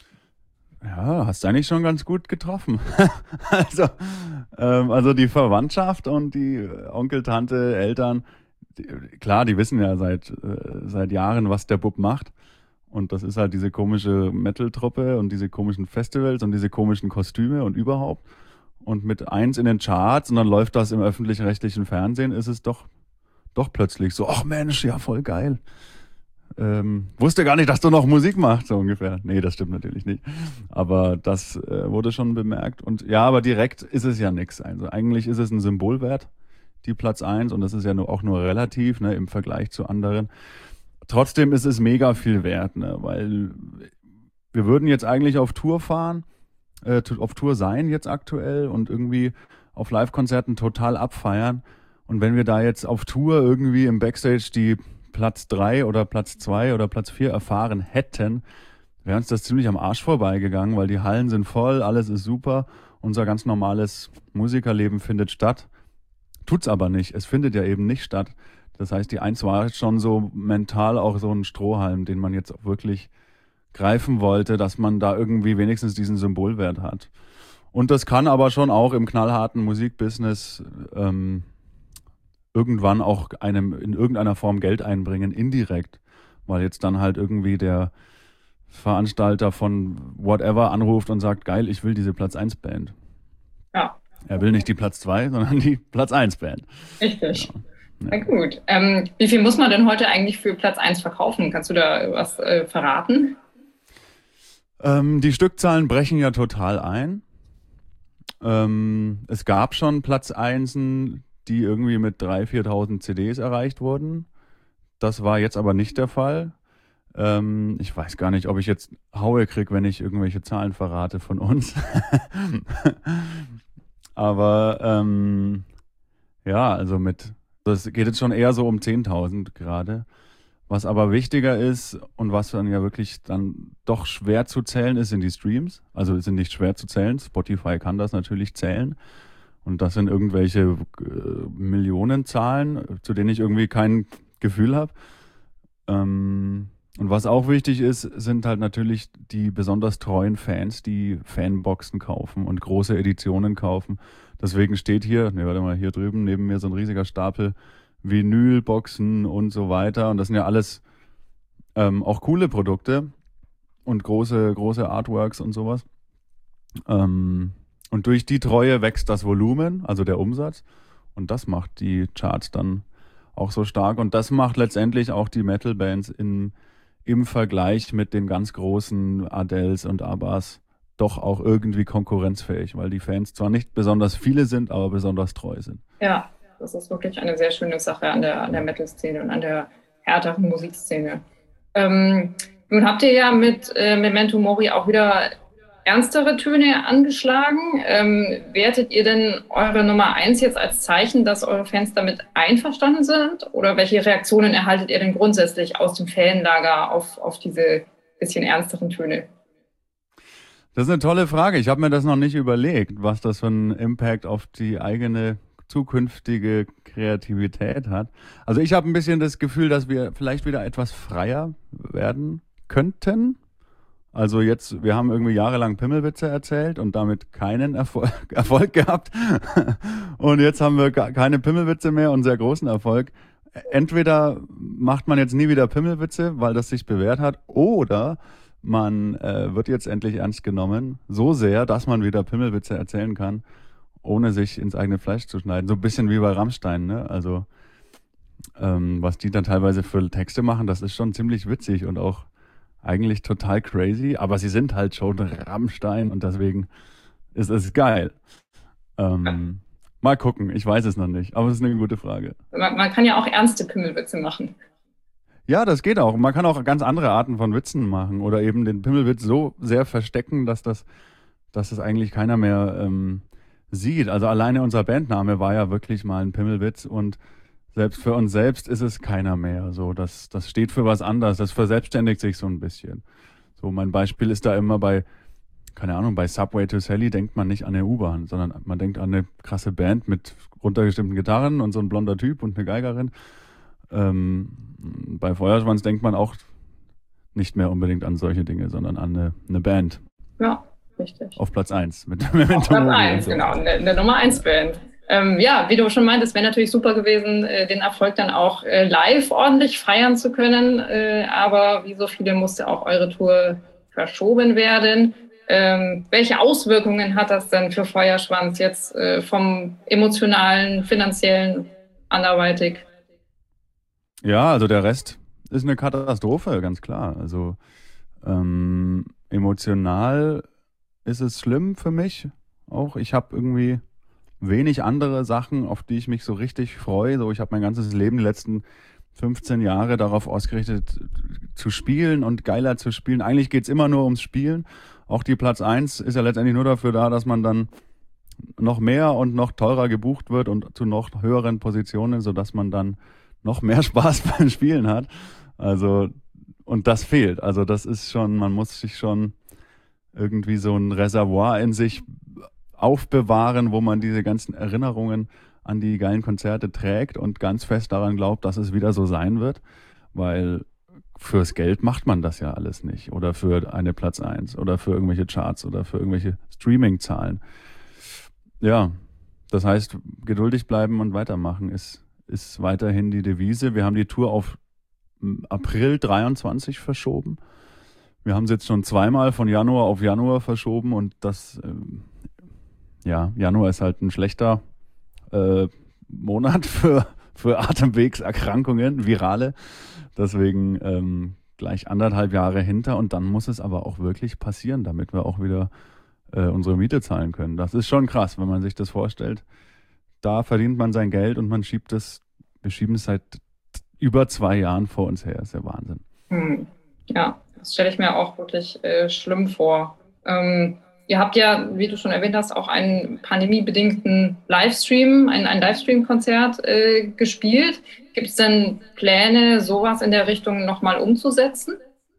C: Ja, hast du eigentlich schon ganz gut getroffen. also, ähm, also die Verwandtschaft und die Onkel, Tante, Eltern, die, klar, die wissen ja seit, äh, seit Jahren, was der Bub macht. Und das ist halt diese komische Metal-Truppe und diese komischen Festivals und diese komischen Kostüme und überhaupt. Und mit eins in den Charts und dann läuft das im öffentlich-rechtlichen Fernsehen, ist es doch, doch plötzlich so, ach Mensch, ja voll geil. Ähm, wusste gar nicht, dass du noch Musik machst, so ungefähr. Nee, das stimmt natürlich nicht. Aber das äh, wurde schon bemerkt. Und ja, aber direkt ist es ja nix. Also eigentlich ist es ein Symbolwert, die Platz eins. Und das ist ja nur, auch nur relativ, ne, im Vergleich zu anderen. Trotzdem ist es mega viel wert, ne, weil wir würden jetzt eigentlich auf Tour fahren, äh, auf Tour sein jetzt aktuell und irgendwie auf Live-Konzerten total abfeiern. Und wenn wir da jetzt auf Tour irgendwie im Backstage die Platz drei oder Platz zwei oder Platz vier erfahren hätten, wäre uns das ziemlich am Arsch vorbeigegangen, weil die Hallen sind voll, alles ist super, unser ganz normales Musikerleben findet statt. Tut's aber nicht, es findet ja eben nicht statt. Das heißt, die eins war schon so mental auch so ein Strohhalm, den man jetzt auch wirklich greifen wollte, dass man da irgendwie wenigstens diesen Symbolwert hat. Und das kann aber schon auch im knallharten Musikbusiness ähm, irgendwann auch einem in irgendeiner Form Geld einbringen, indirekt. Weil jetzt dann halt irgendwie der Veranstalter von whatever anruft und sagt, geil, ich will diese Platz eins Band.
B: Ja.
C: Er will nicht die Platz zwei, sondern die Platz eins Band.
B: Richtig. Ja. Na gut. Ähm, wie viel muss man denn heute eigentlich für Platz eins verkaufen? Kannst du da was äh, verraten?
C: Ähm, die Stückzahlen brechen ja total ein. Ähm, es gab schon Platz Einsen, die irgendwie mit dreitausend, viertausend C Ds erreicht wurden. Das war jetzt aber nicht der Fall. Ähm, ich weiß gar nicht, ob ich jetzt Haue kriege, wenn ich irgendwelche Zahlen verrate von uns. aber ähm, ja, also mit Das geht jetzt schon eher so um zehntausend gerade. Was aber wichtiger ist und was dann ja wirklich dann doch schwer zu zählen ist, sind die Streams. Also sind nicht schwer zu zählen. Spotify kann das natürlich zählen. Und das sind irgendwelche äh, Millionenzahlen, zu denen ich irgendwie kein Gefühl habe. Ähm, und was auch wichtig ist, sind halt natürlich die besonders treuen Fans, die Fanboxen kaufen und große Editionen kaufen. Deswegen steht hier, ne, warte mal, hier drüben neben mir so ein riesiger Stapel Vinylboxen und so weiter. Und das sind ja alles ähm, auch coole Produkte und große, große Artworks und sowas. Ähm, und durch die Treue wächst das Volumen, also der Umsatz. Und das macht die Charts dann auch so stark. Und das macht letztendlich auch die Metal-Bands in, im Vergleich mit den ganz großen Adeles und Abbas doch auch irgendwie konkurrenzfähig, weil die Fans zwar nicht besonders viele sind, aber besonders treu sind.
B: Ja. Das ist wirklich eine sehr schöne Sache an der, an der Metal-Szene und an der härteren Musikszene. Ähm, nun habt ihr ja mit äh, Memento Mori auch wieder ernstere Töne angeschlagen. Ähm, wertet ihr denn eure Nummer eins jetzt als Zeichen, dass eure Fans damit einverstanden sind? Oder welche Reaktionen erhaltet ihr denn grundsätzlich aus dem Fanlager auf, auf diese bisschen ernsteren Töne?
C: Das ist eine tolle Frage. Ich habe mir das noch nicht überlegt, was das für einen Impact auf die eigene zukünftige Kreativität hat. Also ich habe ein bisschen das Gefühl, dass wir vielleicht wieder etwas freier werden könnten. Also jetzt, wir haben irgendwie jahrelang Pimmelwitze erzählt und damit keinen Erfolg, Erfolg gehabt. Und jetzt haben wir keine Pimmelwitze mehr und sehr großen Erfolg. Entweder macht man jetzt nie wieder Pimmelwitze, weil das sich bewährt hat, oder man äh, wird jetzt endlich ernst genommen, so sehr, dass man wieder Pimmelwitze erzählen kann, ohne sich ins eigene Fleisch zu schneiden. So ein bisschen wie bei Rammstein, ne? Also ähm, was die dann teilweise für Texte machen, das ist schon ziemlich witzig und auch eigentlich total crazy, aber sie sind halt schon Rammstein und deswegen ist es geil. Ähm, mal gucken, ich weiß es noch nicht, aber es ist eine gute Frage.
B: Man, man kann ja auch ernste Pimmelwitze machen.
C: Ja, das geht auch. Man kann auch ganz andere Arten von Witzen machen oder eben den Pimmelwitz so sehr verstecken, dass das, dass das eigentlich keiner mehr ähm, sieht. Also alleine unser Bandname war ja wirklich mal ein Pimmelwitz und selbst für uns selbst ist es keiner mehr. So, das, das steht für was anderes. Das verselbstständigt sich so ein bisschen. So, mein Beispiel ist da immer bei, keine Ahnung, bei Subway to Sally denkt man nicht an eine U-Bahn, sondern man denkt an eine krasse Band mit runtergestimmten Gitarren und so ein blonder Typ und eine Geigerin. Ähm, bei Feuerschwanz denkt man auch nicht mehr unbedingt an solche Dinge, sondern an eine, eine Band.
B: Ja, richtig.
C: Auf Platz eins. Mit,
B: mit Auf Platz eins, so. Genau, eine, eine Nummer eins Band. Ähm, ja, wie du schon meintest, wäre natürlich super gewesen, äh, den Erfolg dann auch äh, live ordentlich feiern zu können. Äh, aber wie so viele musste auch eure Tour verschoben werden. Ähm, welche Auswirkungen hat das denn für Feuerschwanz jetzt äh, vom emotionalen, finanziellen, anderweitig?
C: Ja, also der Rest ist eine Katastrophe, ganz klar. Also ähm, emotional ist es schlimm für mich auch. Ich habe irgendwie wenig andere Sachen, auf die ich mich so richtig freue. So, ich habe mein ganzes Leben, die letzten fünfzehn Jahre darauf ausgerichtet, zu spielen und geiler zu spielen. Eigentlich geht's immer nur ums Spielen. Auch die Platz eins ist ja letztendlich nur dafür da, dass man dann noch mehr und noch teurer gebucht wird und zu noch höheren Positionen, sodass man dann noch mehr Spaß beim Spielen hat. Also, und das fehlt. Also das ist schon, man muss sich schon irgendwie so ein Reservoir in sich aufbewahren, wo man diese ganzen Erinnerungen an die geilen Konzerte trägt und ganz fest daran glaubt, dass es wieder so sein wird, weil fürs Geld macht man das ja alles nicht oder für eine Platz eins oder für irgendwelche Charts oder für irgendwelche Streaming-Zahlen. Ja, das heißt, geduldig bleiben und weitermachen ist, ist weiterhin die Devise. Wir haben die Tour auf April dreiundzwanzig verschoben. Wir haben es jetzt schon zweimal von Januar auf Januar verschoben und das, äh, ja, Januar ist halt ein schlechter äh, Monat für, für Atemwegserkrankungen, virale. Deswegen ähm, gleich anderthalb Jahre hinter und dann muss es aber auch wirklich passieren, damit wir auch wieder äh, unsere Miete zahlen können. Das ist schon krass, wenn man sich das vorstellt. Da verdient man sein Geld und man schiebt es, wir schieben es seit über zwei Jahren vor uns her. Das ist ja Wahnsinn.
B: Hm. Ja, das stelle ich mir auch wirklich äh, schlimm vor. Ähm, ihr habt ja, wie du schon erwähnt hast, auch einen pandemiebedingten Livestream, ein, ein Livestream-Konzert äh, gespielt. Gibt es denn Pläne, sowas in der Richtung nochmal umzusetzen?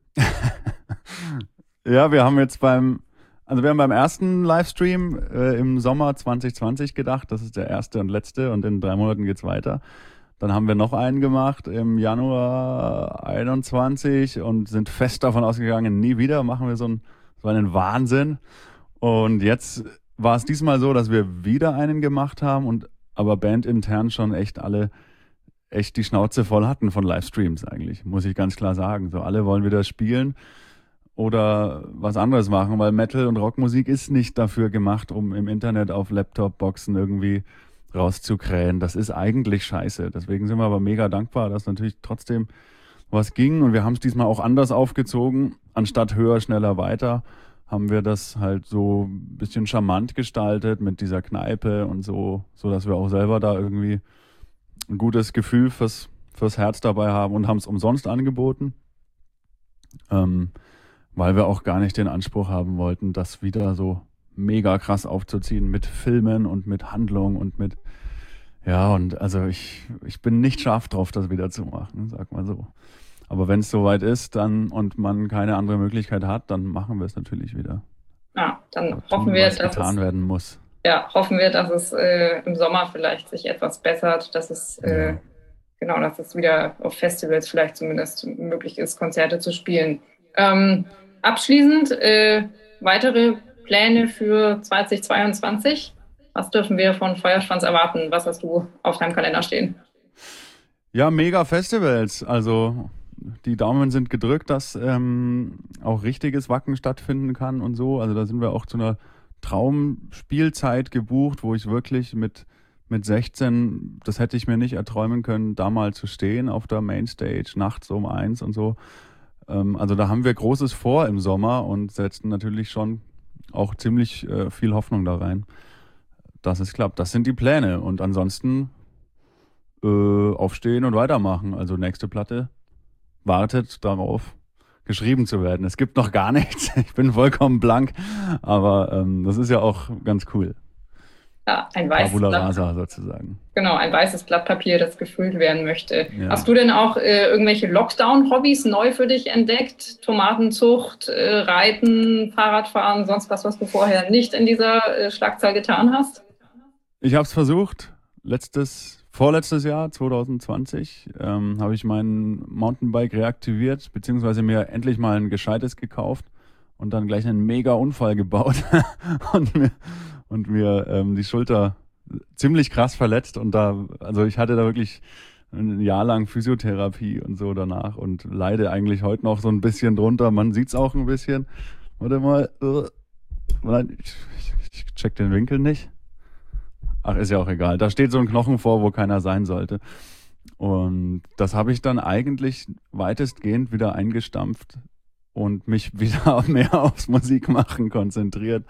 C: Ja, wir haben jetzt beim, also wir haben beim ersten Livestream äh, im Sommer zwanzig zwanzig gedacht, das ist der erste und letzte und in drei Monaten geht's weiter. Dann haben wir noch einen gemacht im Januar einundzwanzig und sind fest davon ausgegangen, nie wieder machen wir so einen, so einen Wahnsinn. Und jetzt war es diesmal so, dass wir wieder einen gemacht haben und aber bandintern schon echt alle echt die Schnauze voll hatten von Livestreams eigentlich, muss ich ganz klar sagen. So alle wollen wieder spielen oder was anderes machen, weil Metal und Rockmusik ist nicht dafür gemacht, um im Internet auf Laptop-Boxen irgendwie rauszukrähen. Das ist eigentlich scheiße. Deswegen sind wir aber mega dankbar, dass natürlich trotzdem was ging und wir haben es diesmal auch anders aufgezogen. Anstatt höher, schneller, weiter haben wir das halt so ein bisschen charmant gestaltet mit dieser Kneipe und so, so dass wir auch selber da irgendwie ein gutes Gefühl fürs, fürs Herz dabei haben und haben es umsonst angeboten, ähm, weil wir auch gar nicht den Anspruch haben wollten, das wieder so mega krass aufzuziehen mit Filmen und mit Handlung und mit, ja, und also ich, ich bin nicht scharf drauf, das wieder zu machen, sag mal so. Aber wenn es soweit ist dann und man keine andere Möglichkeit hat, dann machen wir es natürlich wieder.
B: Ja, dann hoffen wir,
C: was
B: dass
C: getan
B: es
C: werden muss.
B: Ja, hoffen wir, dass es äh, im Sommer vielleicht sich etwas bessert, dass es äh,
C: Ja.
B: genau, dass es wieder auf Festivals vielleicht zumindest möglich ist, Konzerte zu spielen. Ähm, abschließend äh, weitere Pläne für zweitausendzweiundzwanzig. Was dürfen wir von Feuerschwanz erwarten? Was hast du auf deinem Kalender stehen?
C: Ja, mega Festivals. Also die Daumen sind gedrückt, dass ähm, auch richtiges Wacken stattfinden kann und so. Also da sind wir auch zu einer Traumspielzeit gebucht, wo ich wirklich mit, mit sechzehn, das hätte ich mir nicht erträumen können, da mal zu stehen auf der Mainstage, nachts um eins und so. Ähm, also da haben wir Großes vor im Sommer und setzen natürlich schon auch ziemlich äh, viel Hoffnung da rein, dass es klappt. Das sind die Pläne und ansonsten äh, aufstehen und weitermachen. Also nächste Platte wartet darauf, geschrieben zu werden. Es gibt noch gar nichts. Ich bin vollkommen blank, aber ähm, das ist ja auch ganz cool.
B: Ja, ein weißes
C: Tabula
B: Blatt,
C: rasa sozusagen.
B: genau, ein weißes Blatt Papier, das gefüllt werden möchte.
C: Ja.
B: Hast du denn auch äh, irgendwelche Lockdown-Hobbys neu für dich entdeckt? Tomatenzucht, äh, Reiten, Fahrradfahren, sonst was, was du vorher nicht in dieser äh, Schlagzahl getan hast?
C: Ich habe es versucht. Letztes, vorletztes Jahr, zwanzig zwanzig, ähm, habe ich mein Mountainbike reaktiviert, beziehungsweise mir endlich mal ein gescheites gekauft und dann gleich einen mega Unfall gebaut und mir, und mir ähm, die Schulter ziemlich krass verletzt und da, also ich hatte da wirklich ein Jahr lang Physiotherapie und so danach und leide eigentlich heute noch so ein bisschen drunter. Man sieht's auch ein bisschen. Warte mal. Nein, ich, ich check den Winkel nicht. Ach, ist ja auch egal. Da steht so ein Knochen vor, wo keiner sein sollte. Und das habe ich dann eigentlich weitestgehend wieder eingestampft und mich wieder mehr aufs Musikmachen konzentriert,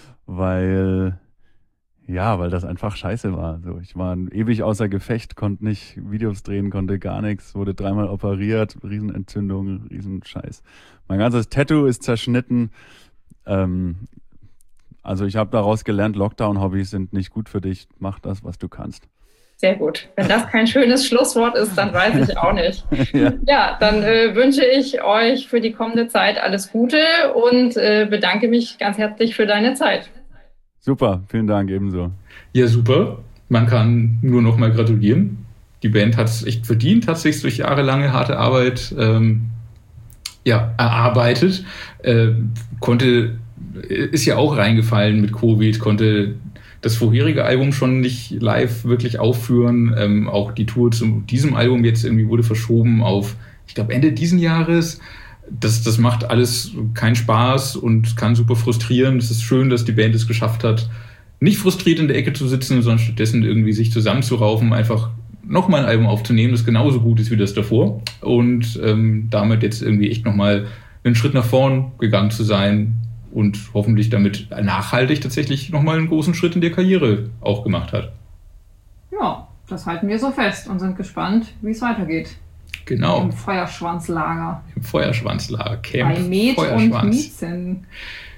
C: weil, ja, weil das einfach scheiße war. So, ich war ewig außer Gefecht, konnte nicht Videos drehen, konnte gar nichts, wurde dreimal operiert, Riesenentzündung, Riesenscheiß. Mein ganzes Tattoo ist zerschnitten. Ähm, Also ich habe daraus gelernt, Lockdown-Hobbys sind nicht gut für dich. Mach das, was du kannst.
B: Sehr gut. Wenn das kein schönes Schlusswort ist, dann weiß ich auch nicht.
C: Ja,
B: Ja, dann äh, wünsche ich euch für die kommende Zeit alles Gute und äh, bedanke mich ganz herzlich für deine Zeit.
C: super, vielen Dank, ebenso.
A: Ja, super. Man kann nur noch mal gratulieren. Die Band hat es echt verdient, hat sich durch jahrelange harte Arbeit ähm, ja, erarbeitet, äh, konnte ist ja auch reingefallen mit Covid, konnte das vorherige Album schon nicht live wirklich aufführen. Ähm, auch die Tour zu diesem Album jetzt irgendwie wurde verschoben auf, ich glaube, Ende diesen Jahres. Das, das macht alles keinen Spaß und kann super frustrieren. Es ist schön, dass die Band es geschafft hat, nicht frustriert in der Ecke zu sitzen, sondern stattdessen irgendwie sich zusammenzuraufen, einfach nochmal ein Album aufzunehmen, das genauso gut ist wie das davor. Und ähm, damit jetzt irgendwie echt nochmal einen Schritt nach vorn gegangen zu sein und hoffentlich damit nachhaltig tatsächlich nochmal einen großen Schritt in der Karriere auch gemacht hat.
B: Ja, das halten wir so fest und sind gespannt, wie es weitergeht.
A: Genau.
B: Im Feuerschwanzlager.
A: Im Feuerschwanzlager. Camp
B: Bei Met und
A: Feuerschwanz.
B: Miezen.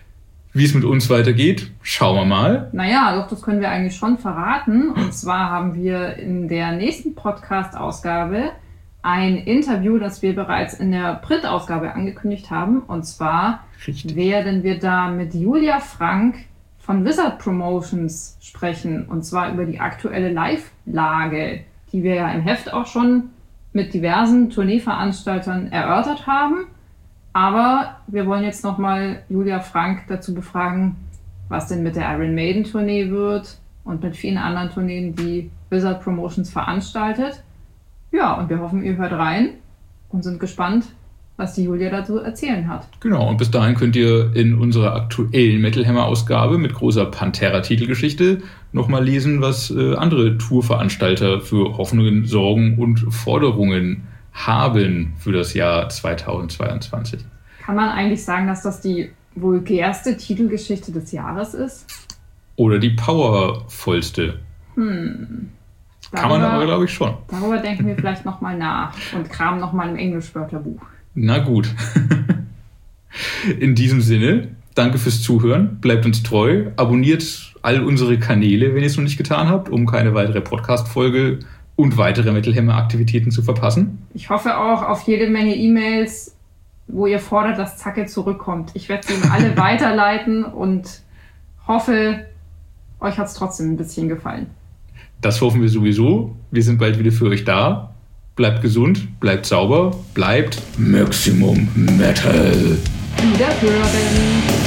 A: Wie es mit uns weitergeht, schauen wir mal.
B: Naja, doch, das können wir eigentlich schon verraten. Und zwar haben wir in der nächsten Podcast-Ausgabe ein Interview, das wir bereits in der Print-Ausgabe angekündigt haben. Und zwar
A: Richtig.
B: werden wir da mit Julia Frank von Wizard Promotions sprechen. Und zwar über die aktuelle Live-Lage, die wir ja im Heft auch schon mit diversen Tourneeveranstaltern erörtert haben. Aber wir wollen jetzt nochmal Julia Frank dazu befragen, was denn mit der Iron Maiden Tournee wird und mit vielen anderen Tourneen, die Wizard Promotions veranstaltet. Ja, und wir hoffen, ihr hört rein und sind gespannt, was die Julia dazu erzählen hat.
A: Genau, und bis dahin könnt ihr in unserer aktuellen Metal Hammer Ausgabe mit großer Pantera-Titelgeschichte nochmal lesen, was äh, andere Tourveranstalter für Hoffnungen, Sorgen und Forderungen haben für das Jahr zweitausendzweiundzwanzig.
B: Kann man eigentlich sagen, dass das die vulgärste Titelgeschichte des Jahres ist?
A: Oder die powervollste?
B: Hm.
A: Darüber, Kann man aber, glaube ich, schon.
B: Darüber denken wir vielleicht nochmal nach und kramen nochmal im Englischwörterbuch.
A: Na gut. In diesem Sinne, danke fürs Zuhören, bleibt uns treu, abonniert all unsere Kanäle, wenn ihr es noch nicht getan habt, um keine weitere Podcast-Folge und weitere Metal Hammer Aktivitäten zu verpassen.
B: Ich hoffe auch auf jede Menge E-Mails, wo ihr fordert, dass Zacke zurückkommt. Ich werde sie ihm alle weiterleiten und hoffe, euch hat es trotzdem ein bisschen gefallen.
A: Das hoffen wir sowieso. Wir sind bald wieder für euch da. Bleibt gesund, bleibt sauber, bleibt Maximum Metal.
B: Wiederhören.